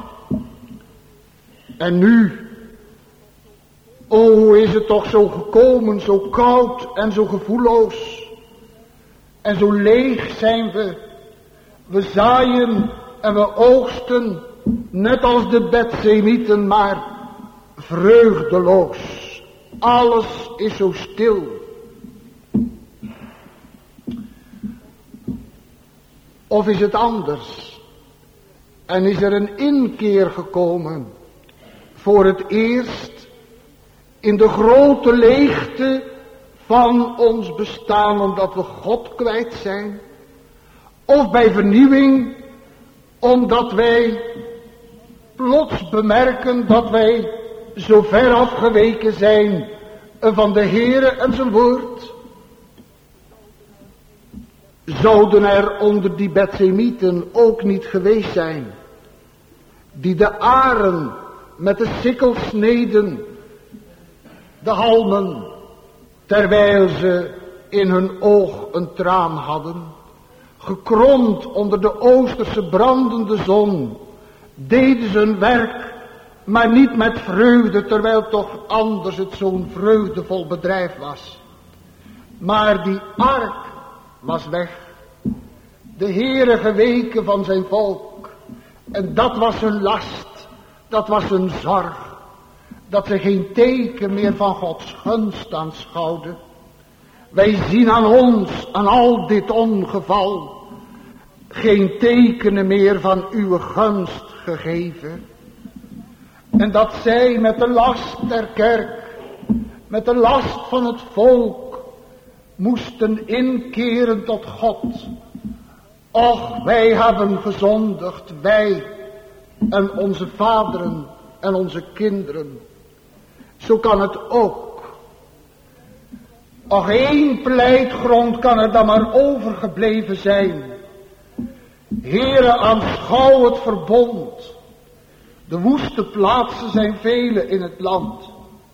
A: En nu. O, hoe is het toch zo gekomen, zo koud en zo gevoelloos. En zo leeg zijn we. We zaaien en we oogsten. Net als de Betsemieten, maar vreugdeloos. Alles is zo stil. Of is het anders? En is er een inkeer gekomen voor het eerst in de grote leegte van ons bestaan omdat we God kwijt zijn? Of bij vernieuwing omdat wij plots bemerken dat wij zo ver afgeweken zijn van de Heere en zijn woord? Zouden er onder die Betsemieten ook niet geweest zijn, die de aren met de sikkel sneden, de halmen, terwijl ze in hun oog een traan hadden, gekromd onder de oosterse brandende zon, deden ze hun werk, maar niet met vreugde, terwijl toch anders het zo'n vreugdevol bedrijf was. Maar die ark was weg. De Heere geweken van zijn volk. En dat was hun last. Dat was hun zorg. Dat ze geen teken meer van Gods gunst aanschouwden. Wij zien aan ons, aan al dit ongeval, geen tekenen meer van uw gunst gegeven. En dat zij met de last der kerk, met de last van het volk, moesten inkeren tot God. Och, wij hebben gezondigd, wij en onze vaderen en onze kinderen. Zo kan het ook. Ach, één pleitgrond kan er dan maar overgebleven zijn. Heere, aanschouw het verbond. De woeste plaatsen zijn vele in het land.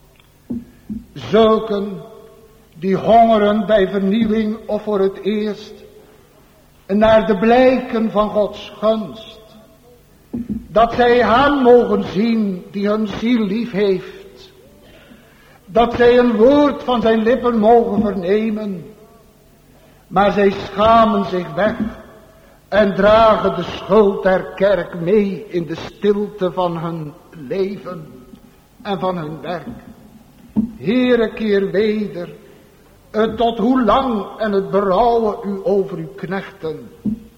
A: Zulken die hongeren bij vernieuwing of voor het eerst naar de blijken van Gods gunst. Dat zij hem mogen zien die hun ziel lief heeft. Dat zij een woord van zijn lippen mogen vernemen. Maar zij schamen zich weg en dragen de schuld der kerk mee in de stilte van hun leven en van hun werk. Heere, keer weder, het tot hoe lang en het berouwen u over uw knechten.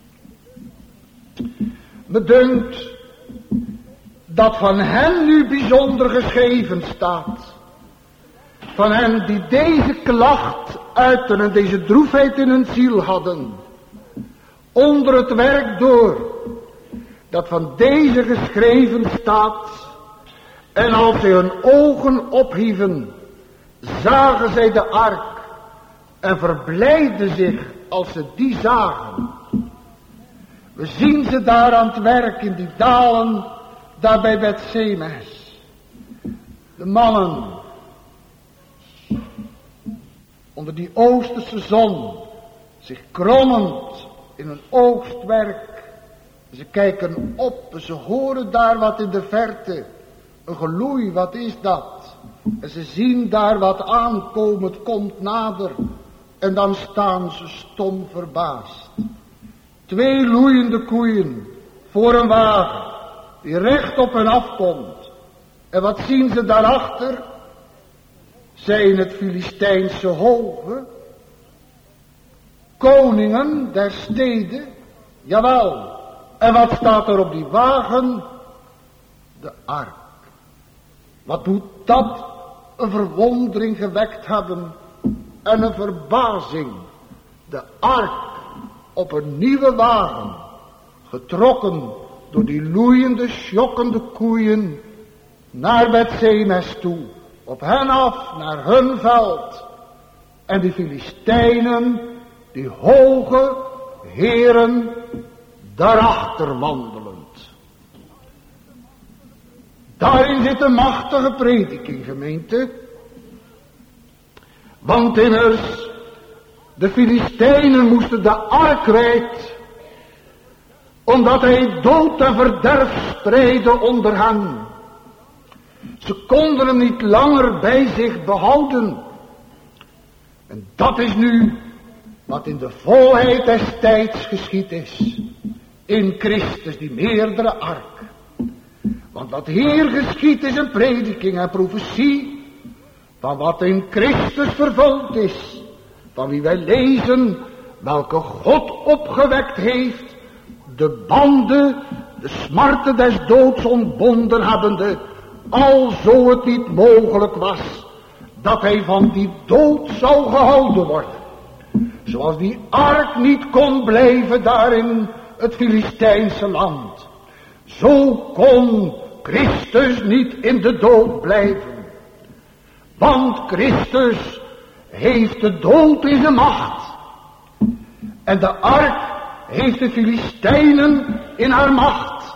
A: Me dunkt dat van hen nu bijzonder geschreven staat. Van hen die deze klacht uiten en deze droefheid in hun ziel hadden. Onder het werk door, dat van deze geschreven staat. En als zij hun ogen ophieven, zagen zij de ark en verblijden zich als ze die zagen. We zien ze daar aan het werk in die dalen, daar bij Bethsemes. De mannen, onder die oosterse zon, zich krommend in hun oogstwerk. Ze kijken op, ze horen daar wat in de verte. Een geloei, wat is dat? En ze zien daar wat aankomen, het komt nader. En dan staan ze stom verbaasd. Twee loeiende koeien voor een wagen die recht op hen afkomt. En wat zien ze daarachter? Zijn het Filistijnse hoge koningen der steden? Jawel. En wat staat er op die wagen? De ark. Wat moet dat een verwondering gewekt hebben en een verbazing. De ark op een nieuwe wagen, getrokken door die loeiende, sjokkende koeien naar Bethsemes toe. Op hen af, naar hun veld. En die Filistijnen, die hoge heren, daarachter wandelend. Daarin zit een machtige prediking, gemeente. Want immers, de Filistijnen moesten de ark kwijt, omdat hij dood en verderf spreidde onder hen. Ze konden hem niet langer bij zich behouden. En dat is nu wat in de volheid des tijds geschied is. In Christus, die meerdere ark. Want wat hier geschied is een prediking en profetie van wat in Christus vervuld is. Van wie wij lezen, welke God opgewekt heeft, de banden, de smarten des doods ontbonden hebbende, al zo het niet mogelijk was dat hij van die dood zou gehouden worden. Zoals die ark niet kon blijven daar in het Filistijnse land. Zo kon Christus niet in de dood blijven. Want Christus heeft de dood in zijn macht. En de ark heeft de Filistijnen in haar macht.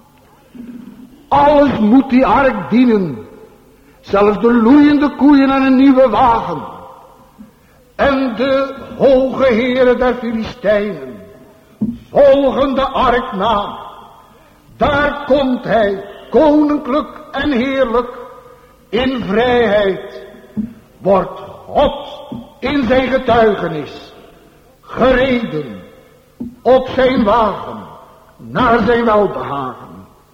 A: Alles moet die ark dienen. Zelfs de loeiende koeien en een nieuwe wagen. En de hoge heren der Filistijnen volgen de ark na. Daar komt hij, koninklijk en heerlijk, in vrijheid. Wordt God in zijn getuigenis gereden op zijn wagen naar zijn welbehagen.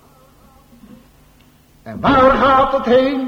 A: En waar gaat het heen?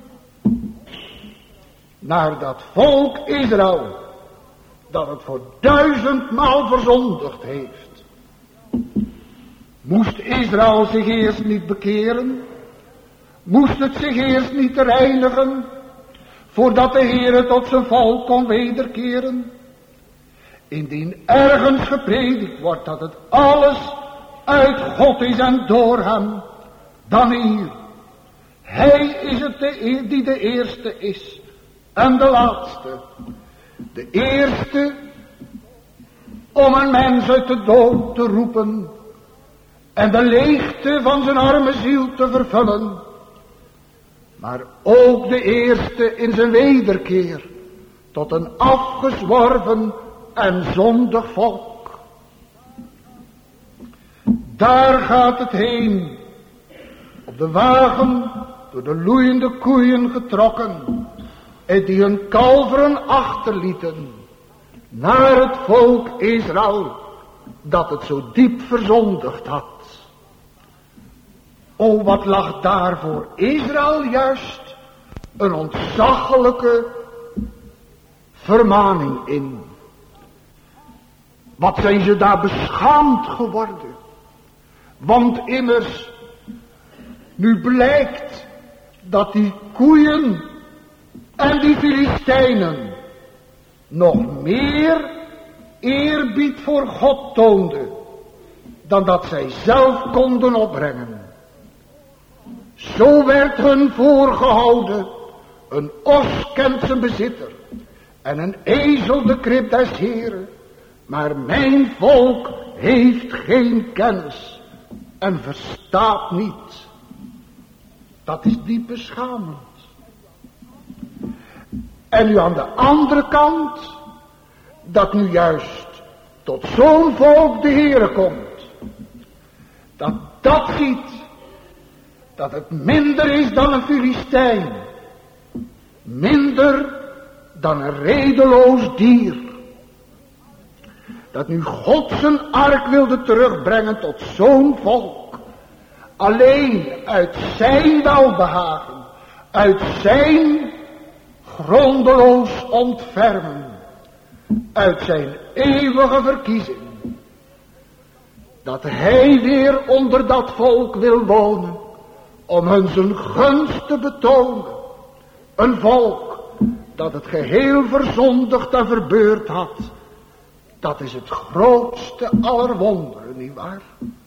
A: Naar dat volk Israël, dat het voor duizendmaal verzondigd heeft. Moest Israël zich eerst niet bekeren? Moest het zich eerst niet reinigen, voordat de Heere tot zijn volk kon wederkeren? Indien ergens gepredikt wordt dat het alles uit God is en door hem, dan hier.
B: Hij is het de, die de eerste is en de laatste. De eerste om een mens uit de dood te roepen en de leegte van zijn arme ziel te vervullen. Maar ook de eerste in zijn wederkeer tot een afgezworven en zondig volk. Daar gaat het heen, op de wagen door de loeiende koeien getrokken, en die hun kalveren achterlieten, naar het volk Israël, dat het zo diep verzondigd had. O, wat lag daar voor Israël juist een ontzaglijke vermaning in. Wat zijn ze daar beschaamd geworden. Want immers, nu blijkt dat die koeien en die Filistijnen nog meer eerbied voor God toonden dan dat zij zelf konden opbrengen. Zo werd hun voorgehouden, een os kent zijn bezitter en een ezel de krib des Heren, maar mijn volk heeft geen kennis en verstaat niet. Dat is diep beschamend. En nu aan de andere kant, dat nu juist tot zo'n volk de Heere komt, dat dat ziet, dat het minder is dan een Filistijn, minder dan een redeloos dier, dat nu God zijn ark wilde terugbrengen tot zo'n volk, alleen uit zijn welbehagen, uit zijn grondeloos ontfermen, uit zijn eeuwige verkiezing, dat hij weer onder dat volk wil wonen, om hun zijn gunst te betonen. Een volk dat het geheel verzondigd en verbeurd had. Dat is het grootste aller wonderen, nietwaar?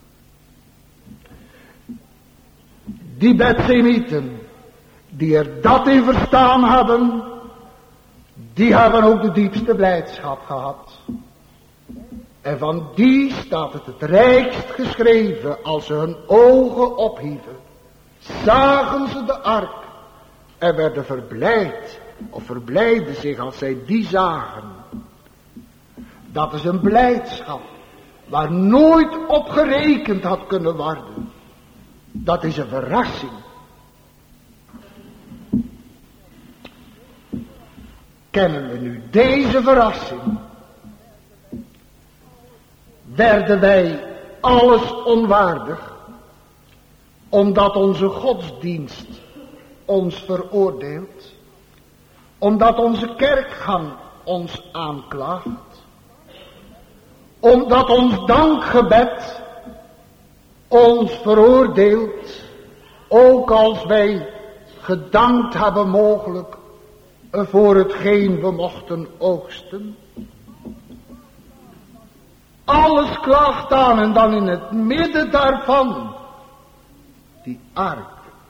B: Die Bethsemieten, die er dat in verstaan hebben, die hebben ook de diepste blijdschap gehad. En van die staat het het rijkst geschreven, als ze hun ogen ophieven, zagen ze de ark en werden verblijd, of verblijden zich als zij die zagen. Dat is een blijdschap waar nooit op gerekend had kunnen worden. Dat is een verrassing. Kennen we nu deze verrassing? Werden wij alles onwaardig, omdat onze godsdienst ons veroordeelt, omdat onze kerkgang ons aanklaagt, omdat ons dankgebed ons veroordeelt, ook als wij gedankt hebben mogelijk voor hetgeen we mochten oogsten. Alles klaagt aan en dan in het midden daarvan die ark.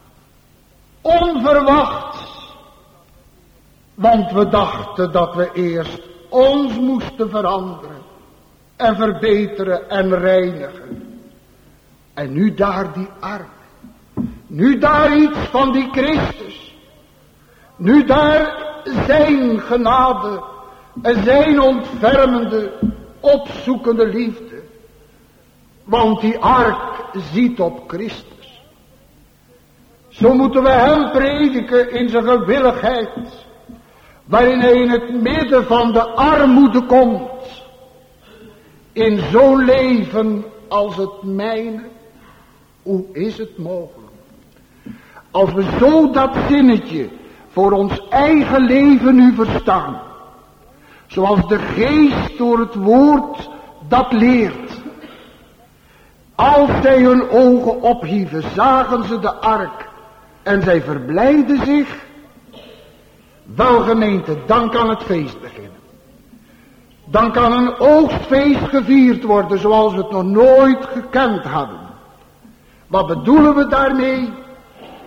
B: Onverwachts. Want we dachten dat we eerst ons moesten veranderen en verbeteren en reinigen. En nu daar die ark. Nu daar iets van die Christus. Nu daar zijn genade en zijn ontfermende, opzoekende liefde. Want die ark ziet op Christus. Zo moeten we hem prediken in zijn gewilligheid, waarin hij in het midden van de armoede komt, in zo'n leven als het mijne. Hoe is het mogelijk? Als we zo dat zinnetje voor ons eigen leven nu verstaan, zoals de geest door het woord dat leert. Als zij hun ogen ophieven, zagen ze de ark en zij verblijden zich. Wel gemeente, dan kan het feest beginnen. Dan kan een oogstfeest gevierd worden zoals we het nog nooit gekend hadden. Wat bedoelen we daarmee?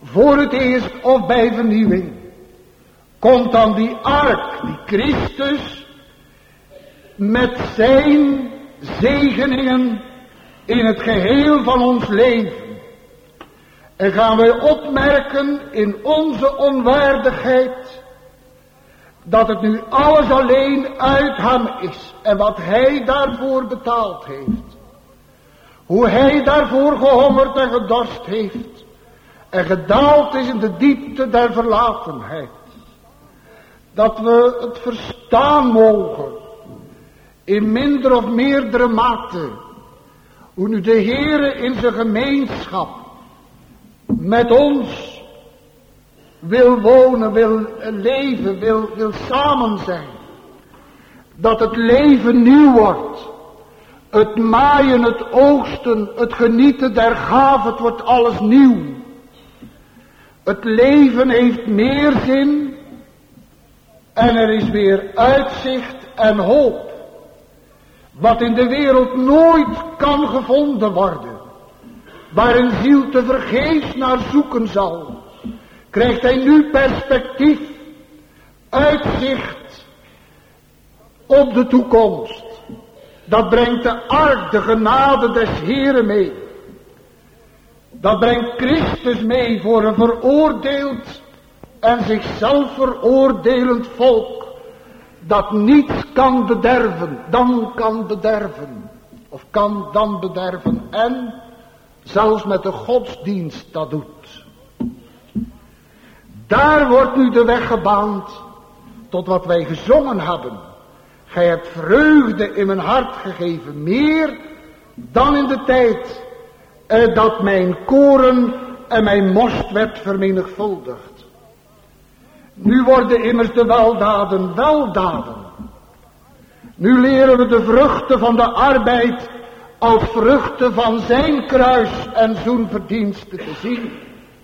B: voor het eerst of bij vernieuwing, komt dan die ark, die Christus, met zijn zegeningen in het geheel van ons leven. En gaan wij opmerken in onze onwaardigheid, dat het nu alles alleen uit hem is en wat hij daarvoor betaald heeft. Hoe hij daarvoor gehongerd en gedorst heeft en gedaald is in de diepte der verlatenheid. Dat we het verstaan mogen in minder of meerdere mate, hoe nu de Heere in zijn gemeenschap met ons wil wonen, wil leven, wil, wil samen zijn. Dat het leven nieuw wordt. Het maaien, het oogsten, het genieten der gave, het wordt alles nieuw. Het leven heeft meer zin en er is weer uitzicht en hoop. Wat in de wereld nooit kan gevonden worden, waar een ziel te vergeefs naar zoeken zal, krijgt hij nu perspectief, uitzicht op de toekomst. Dat brengt de ark, de genade des Heeren mee. Dat brengt Christus mee voor een veroordeeld en zichzelf veroordelend volk, dat niets kan bederven, dan kan bederven, of kan dan bederven en zelfs met de godsdienst dat doet. Daar wordt nu de weg gebaand tot wat wij gezongen hebben. Gij hebt vreugde in mijn hart gegeven, meer dan in de tijd eh, dat mijn koren en mijn most werd vermenigvuldigd. Nu worden immers de weldaden weldaden. Nu leren we de vruchten van de arbeid als vruchten van zijn kruis en zo'n verdienste te zien.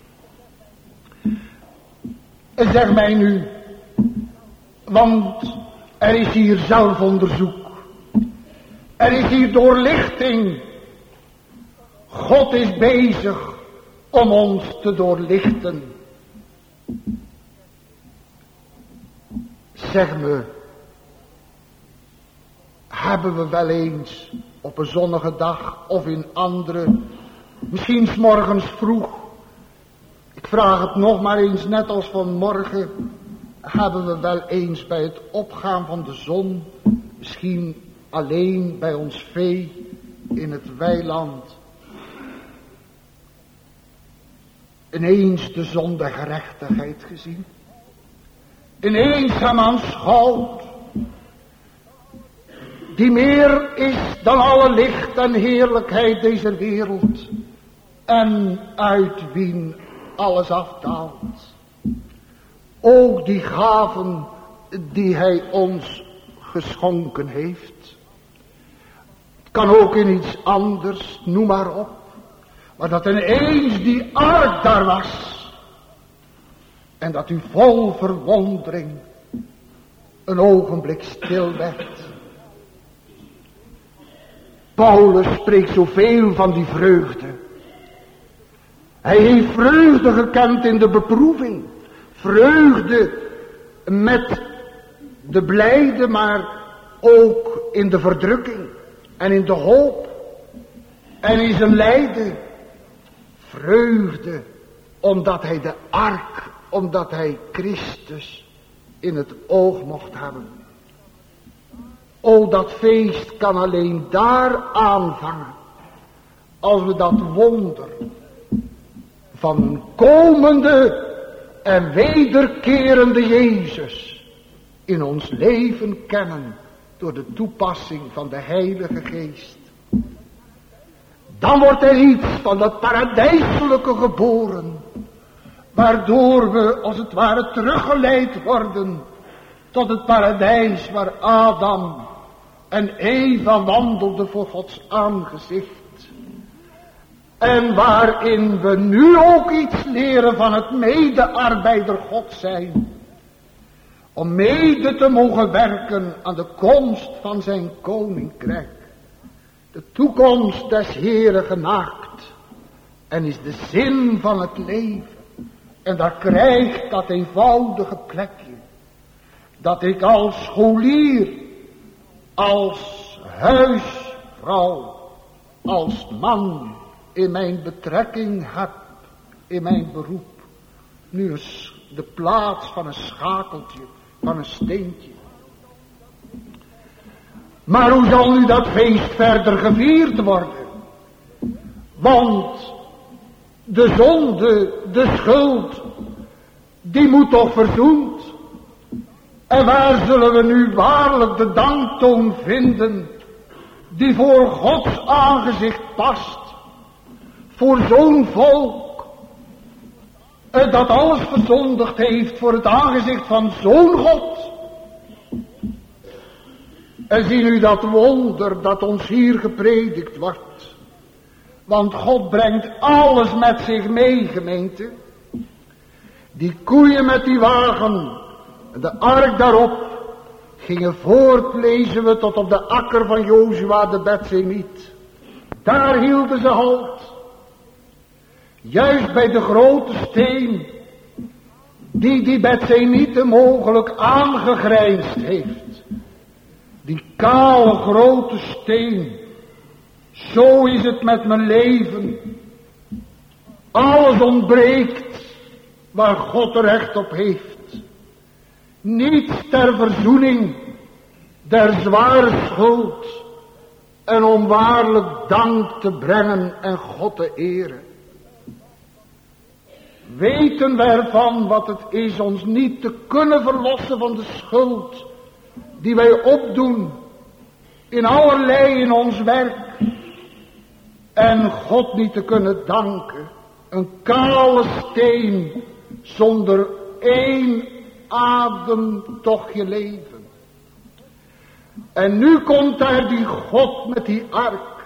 B: En zeg mij nu, want er is hier zelfonderzoek. Er is hier doorlichting. God is bezig om ons te doorlichten. Zeg me, hebben we wel eens op een zonnige dag of in andere, misschien 's morgens vroeg, ik vraag het nog maar eens net als vanmorgen, hebben we wel eens bij het opgaan van de zon, misschien alleen bij ons vee in het weiland, ineens de zon der gerechtigheid gezien? Ineens hem aanschouwd, die meer is dan alle licht en heerlijkheid deze wereld, en uit wien alles afdaalt. Ook die gaven die hij ons geschonken heeft. Het kan ook in iets anders, noem maar op. Maar dat ineens die ark daar was. En dat u vol verwondering een ogenblik stil werd. Paulus spreekt zoveel van die vreugde. Hij heeft vreugde gekend in de beproeving. Vreugde met de blijde, maar ook in de verdrukking. En in de hoop. En in zijn lijden. Vreugde omdat hij de ark, omdat hij Christus in het oog mocht hebben. O, dat feest kan alleen daar aanvangen, als we dat wonder van een komende en wederkerende Jezus in ons leven kennen door de toepassing van de Heilige Geest. Dan wordt er iets van dat paradijselijke geboren, waardoor we als het ware teruggeleid worden tot het paradijs waar Adam en Eva wandelden voor Gods aangezicht. En waarin we nu ook iets leren van het medearbeider God zijn. Om mede te mogen werken aan de komst van zijn koninkrijk. De toekomst des Heeren genaakt. En is de zin van het leven. En daar krijg ik dat eenvoudige plekje. Dat ik als scholier, als huisvrouw, als man in mijn betrekking heb, in mijn beroep. Nu is de plaats van een schakeltje, van een steentje. Maar hoe zal nu dat feest verder gevierd worden? Want de zonde, de schuld, die moet toch verzoend. En waar zullen we nu waarlijk de danktoon vinden die voor Gods aangezicht past? Voor zo'n volk dat alles verzondigd heeft voor het aangezicht van zo'n God. En zie nu dat wonder dat ons hier gepredikt wordt. Want God brengt alles met zich mee, gemeente. Die koeien met die wagen, de ark daarop, gingen voort, lezen we, tot op de akker van Jozua de Betsemiet. Daar hielden ze halt. Juist bij de grote steen, die die Betsemieten mogelijk aangegrijnsd heeft. Die kale grote steen. Zo is het met mijn leven. Alles ontbreekt waar God recht op heeft. Niets ter verzoening der zware schuld. En om waarlijk dank te brengen en God te eren. Weten we ervan wat het is ons niet te kunnen verlossen van de schuld die wij opdoen in allerlei in ons werk. En God niet te kunnen danken. Een kale steen zonder één ademtochtje leven. En nu komt daar die God met die ark.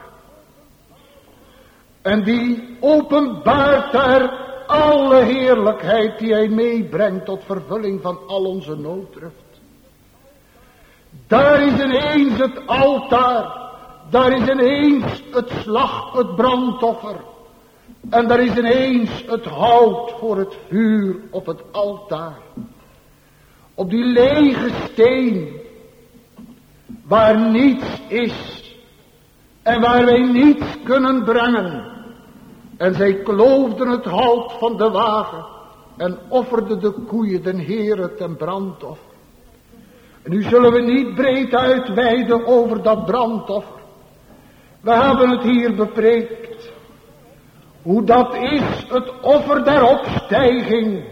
B: En die openbaart daar alle heerlijkheid die hij meebrengt tot vervulling van al onze nooddruft. Daar is ineens het altaar. Daar is ineens het slag, het brandoffer. En daar is ineens het hout voor het vuur op het altaar. Op die lege steen, waar niets is en waar wij niets kunnen brengen. En zij kloofden het hout van de wagen en offerden de koeien den Heere ten brandoffer. En nu zullen we niet breed uitweiden over dat brandoffer. We hebben het hier bepreekt. Hoe dat is, het offer der opstijging.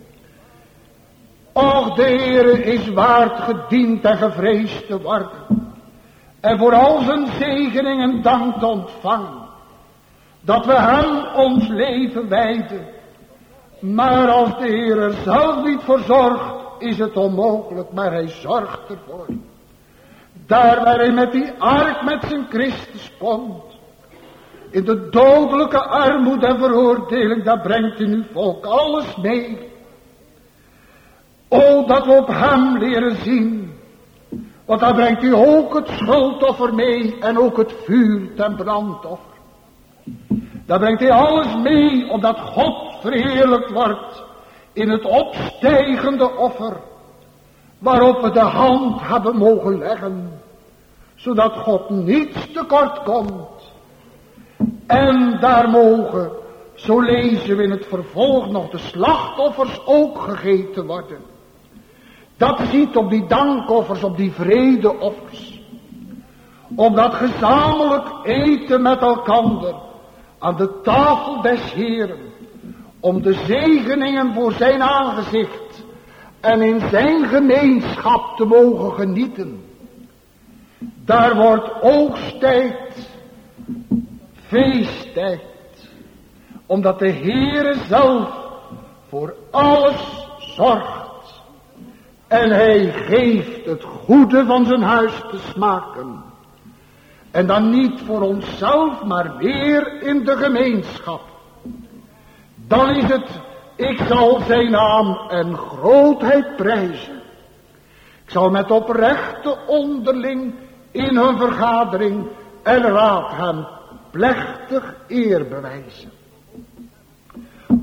B: Och, de Heere is waard gediend en gevreesd te worden. En voor al zijn zegeningen dank te ontvangen. Dat we hem ons leven wijden. Maar als de Heer er zelf niet voor zorgt, is het onmogelijk. Maar hij zorgt ervoor. Daar waar hij met die ark met zijn Christus komt. In de dodelijke armoede en veroordeling, daar brengt hij nu volk alles mee. O, dat we op hem leren zien. Want daar brengt hij ook het schuldoffer mee en ook het vuur ten brandoffer. Daar brengt hij alles mee, omdat God verheerlijkt wordt in het opstijgende offer, waarop we de hand hebben mogen leggen, zodat God niets tekort komt. En daar mogen, zo lezen we in het vervolg nog, de slachtoffers ook gegeten worden. Dat ziet op die dankoffers, op die vredeoffers. Om dat gezamenlijk eten met elkander aan de tafel des Heeren, om de zegeningen voor zijn aangezicht en in zijn gemeenschap te mogen genieten. Daar wordt oogsttijd, feesttijd, omdat de Heere zelf voor alles zorgt. En hij geeft het goede van zijn huis te smaken. En dan niet voor onszelf, maar weer in de gemeenschap. Dan is het, ik zal zijn naam en grootheid prijzen. Ik zal met oprechte onderling in hun vergadering en raad hem plechtig eer bewijzen.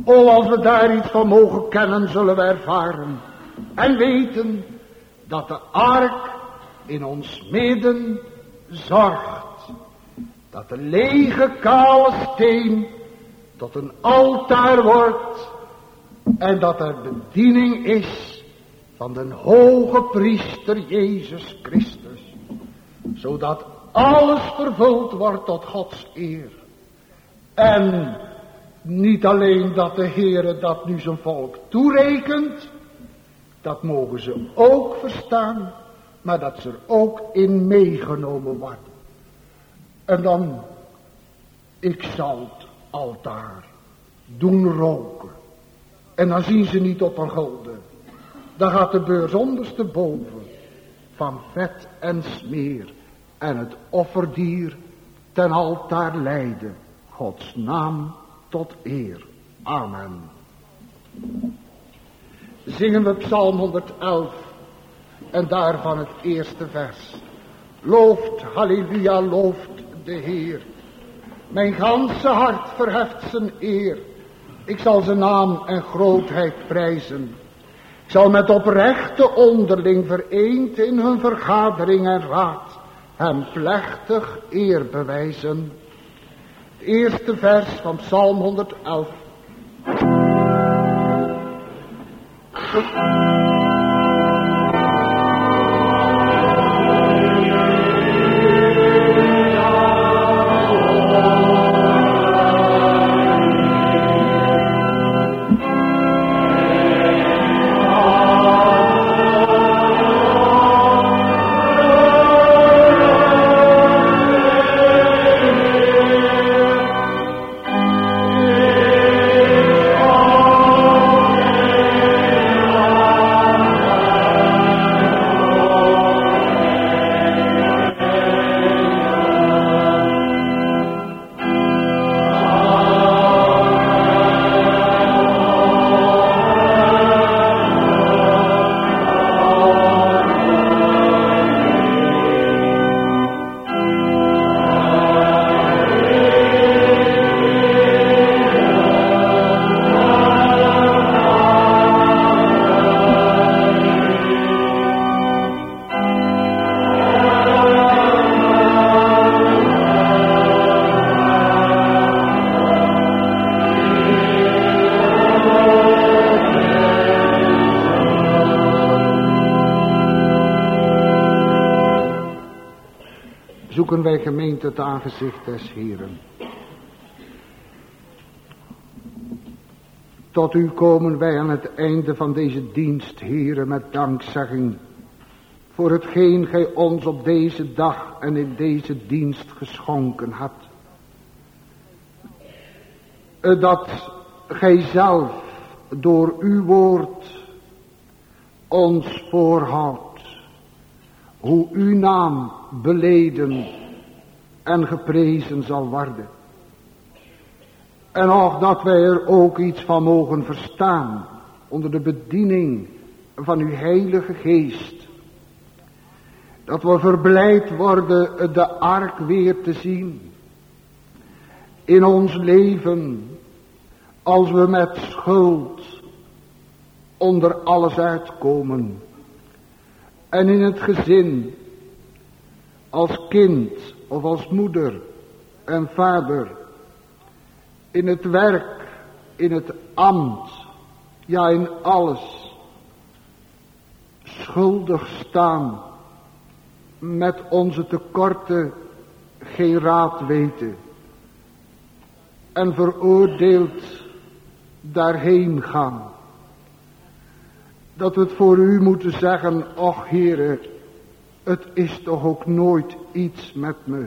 B: O, als we daar iets van mogen kennen, zullen we ervaren en weten dat de ark in ons midden zorgt. Dat de lege kale steen tot een altaar wordt en dat er bediening is van de hoge priester Jezus Christus. Zodat alles vervuld wordt tot Gods eer. En niet alleen dat de Heere dat nu zijn volk toerekent, dat mogen ze ook verstaan, maar dat ze er ook in meegenomen worden. En dan, ik zal het altaar doen roken. En dan zien ze niet op een gulden. Dan gaat de beurs ondersteboven van vet en smeer en het offerdier ten altaar leiden. Gods naam tot eer. Amen. Zingen we Psalm honderdelf en daarvan het eerste vers. Looft, halleluja, looft de Heer. Mijn ganse hart verheft zijn eer. Ik zal zijn naam en grootheid prijzen. Ik zal met oprechte onderling vereend in hun vergadering en raad hem plechtig eer bewijzen. Het eerste vers van Psalm honderdelf. Zoeken wij gemeente het aangezicht des Heeren. Tot u komen wij aan het einde van deze dienst, Heere, met dankzegging voor hetgeen gij ons op deze dag en in deze dienst geschonken had. Dat gij zelf door uw woord ons voorhoudt hoe uw naam beleden en geprezen zal worden. En ook dat wij er ook iets van mogen verstaan onder de bediening van uw heilige geest. Dat we verblijd worden de ark weer te zien in ons leven, als we met schuld onder alles uitkomen. En in het gezin, als kind of als moeder en vader, in het werk, in het ambt, ja in alles, schuldig staan, met onze tekorten geen raad weten en veroordeeld daarheen gaan. Dat we het voor u moeten zeggen, och Heere, het is toch ook nooit iets met me.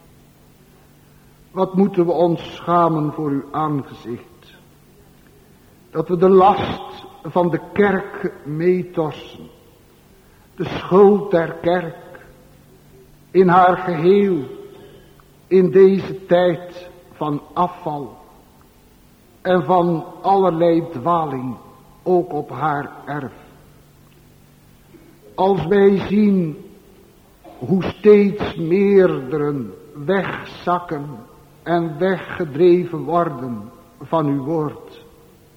B: Wat moeten we ons schamen voor uw aangezicht. Dat we de last van de kerk meetorsen. De schuld der kerk. In haar geheel. In deze tijd van afval. En van allerlei dwaling. Ook op haar erf. Als wij zien hoe steeds meerderen wegzakken en weggedreven worden van uw woord.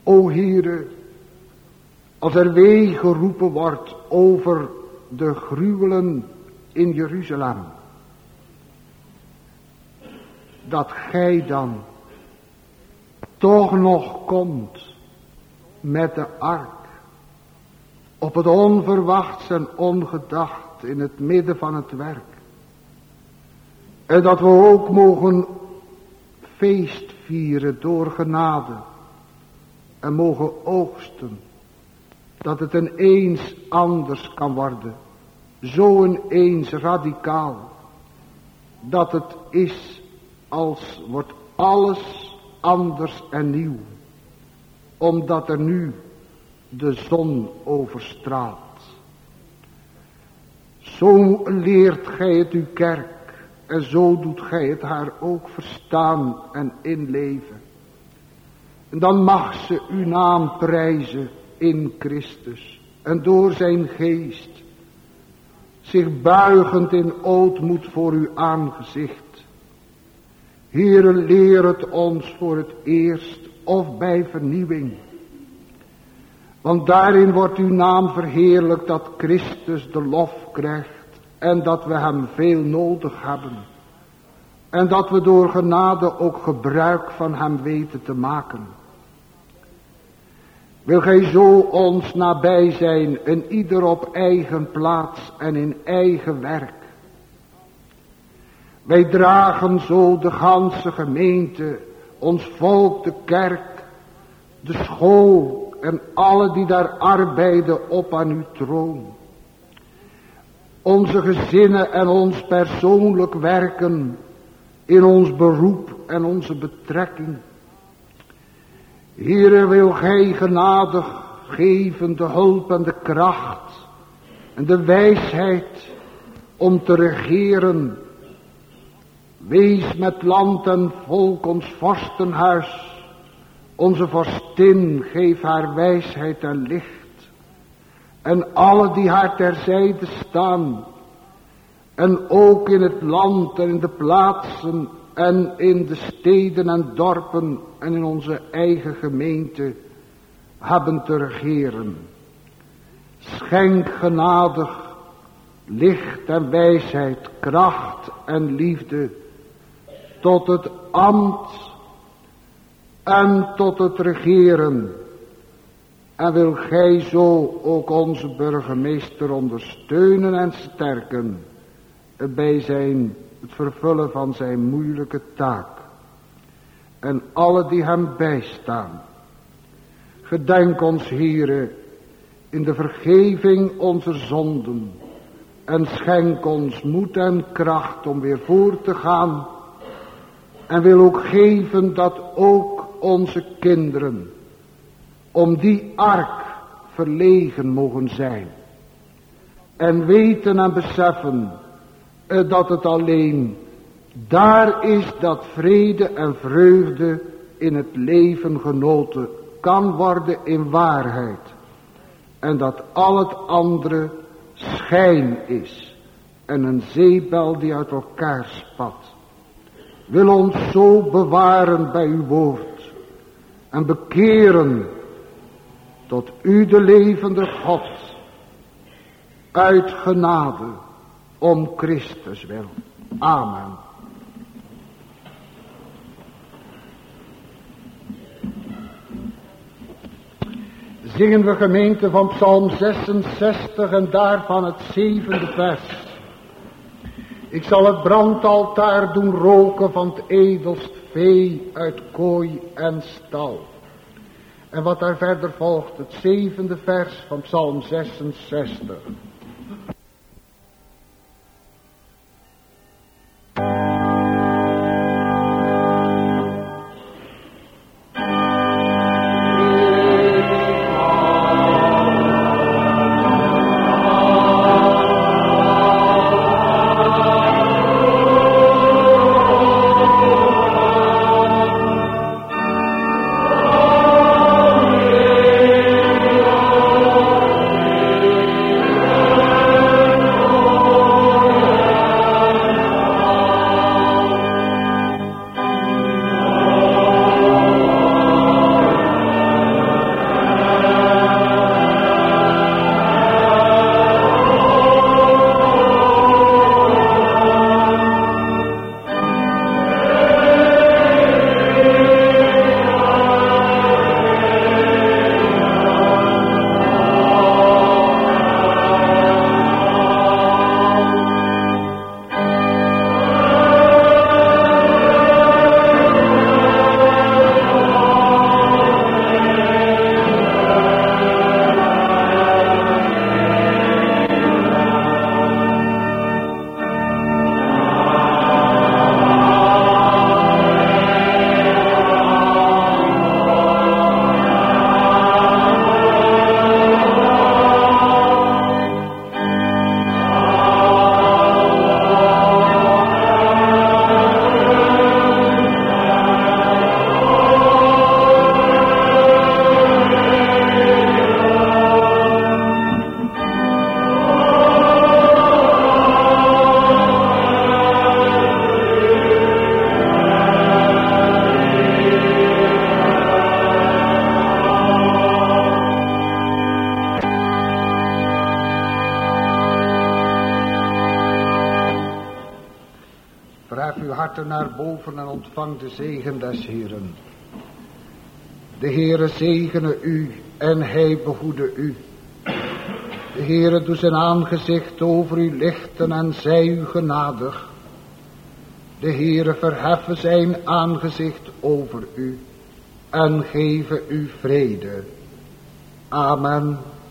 A: O Heere, als er wee geroepen wordt over de gruwelen in Jeruzalem, dat gij dan toch nog komt met de ark op het onverwachts en ongedacht in het midden van het werk. En dat we ook mogen feest vieren door genade en mogen oogsten. Dat het ineens anders kan worden. Zo ineens radicaal. Dat het is als wordt alles anders en nieuw. Omdat er nu de zon overstraalt. Zo leert gij het uw kerk. En zo doet gij het haar ook verstaan en inleven. En dan mag ze uw naam prijzen in Christus. En door zijn geest. Zich buigend in ootmoed voor uw aangezicht. Heere, leer het ons voor het eerst of bij vernieuwing. Want daarin wordt uw naam verheerlijkt dat Christus de lof krijgt. En dat we hem veel nodig hebben. En dat we door genade ook gebruik van hem weten te maken. Wil gij zo ons nabij zijn, en ieder op eigen plaats en in eigen werk. Wij dragen zo de ganse gemeente, ons volk, de kerk, de school en alle die daar arbeiden op aan uw troon. Onze gezinnen en ons persoonlijk werken in ons beroep en onze betrekking. Heere, wil gij genadig geven de hulp en de kracht en de wijsheid om te regeren. Wees met land en volk ons vorstenhuis. Onze vorstin, geef haar wijsheid en licht. En alle die haar terzijde staan. En ook in het land en in de plaatsen en in de steden en dorpen en in onze eigen gemeente hebben te regeren. Schenk genadig licht en wijsheid, kracht en liefde tot het ambt en tot het regeren. En wil gij zo ook onze burgemeester ondersteunen en sterken bij zijn, het vervullen van zijn moeilijke taak. En alle die hem bijstaan. Gedenk ons, Heere, in de vergeving onze zonden. En schenk ons moed en kracht om weer voort te gaan. En wil ook geven dat ook onze kinderen om die ark verlegen mogen zijn. En weten en beseffen uh, dat het alleen daar is dat vrede en vreugde in het leven genoten kan worden in waarheid. En dat al het andere schijn is en een zeebel die uit elkaar spat. Wil ons zo bewaren bij uw woord en bekeren tot u de levende God uit genade om Christus wil. Amen. Zingen we gemeente van Psalm zesenzestig en daarvan het zevende vers. Ik zal het brandaltaar doen roken van het edelst vee uit kooi en stal. En wat daar verder volgt, het zevende vers van Psalm zesenzestig.
C: Oh,
A: harten naar boven en ontvang de zegen des Heeren. De Heere zegene u en hij behoede u. De Heere doet zijn aangezicht over u lichten en zij u genadig. De Heere verheffen zijn aangezicht over u en geven u vrede. Amen.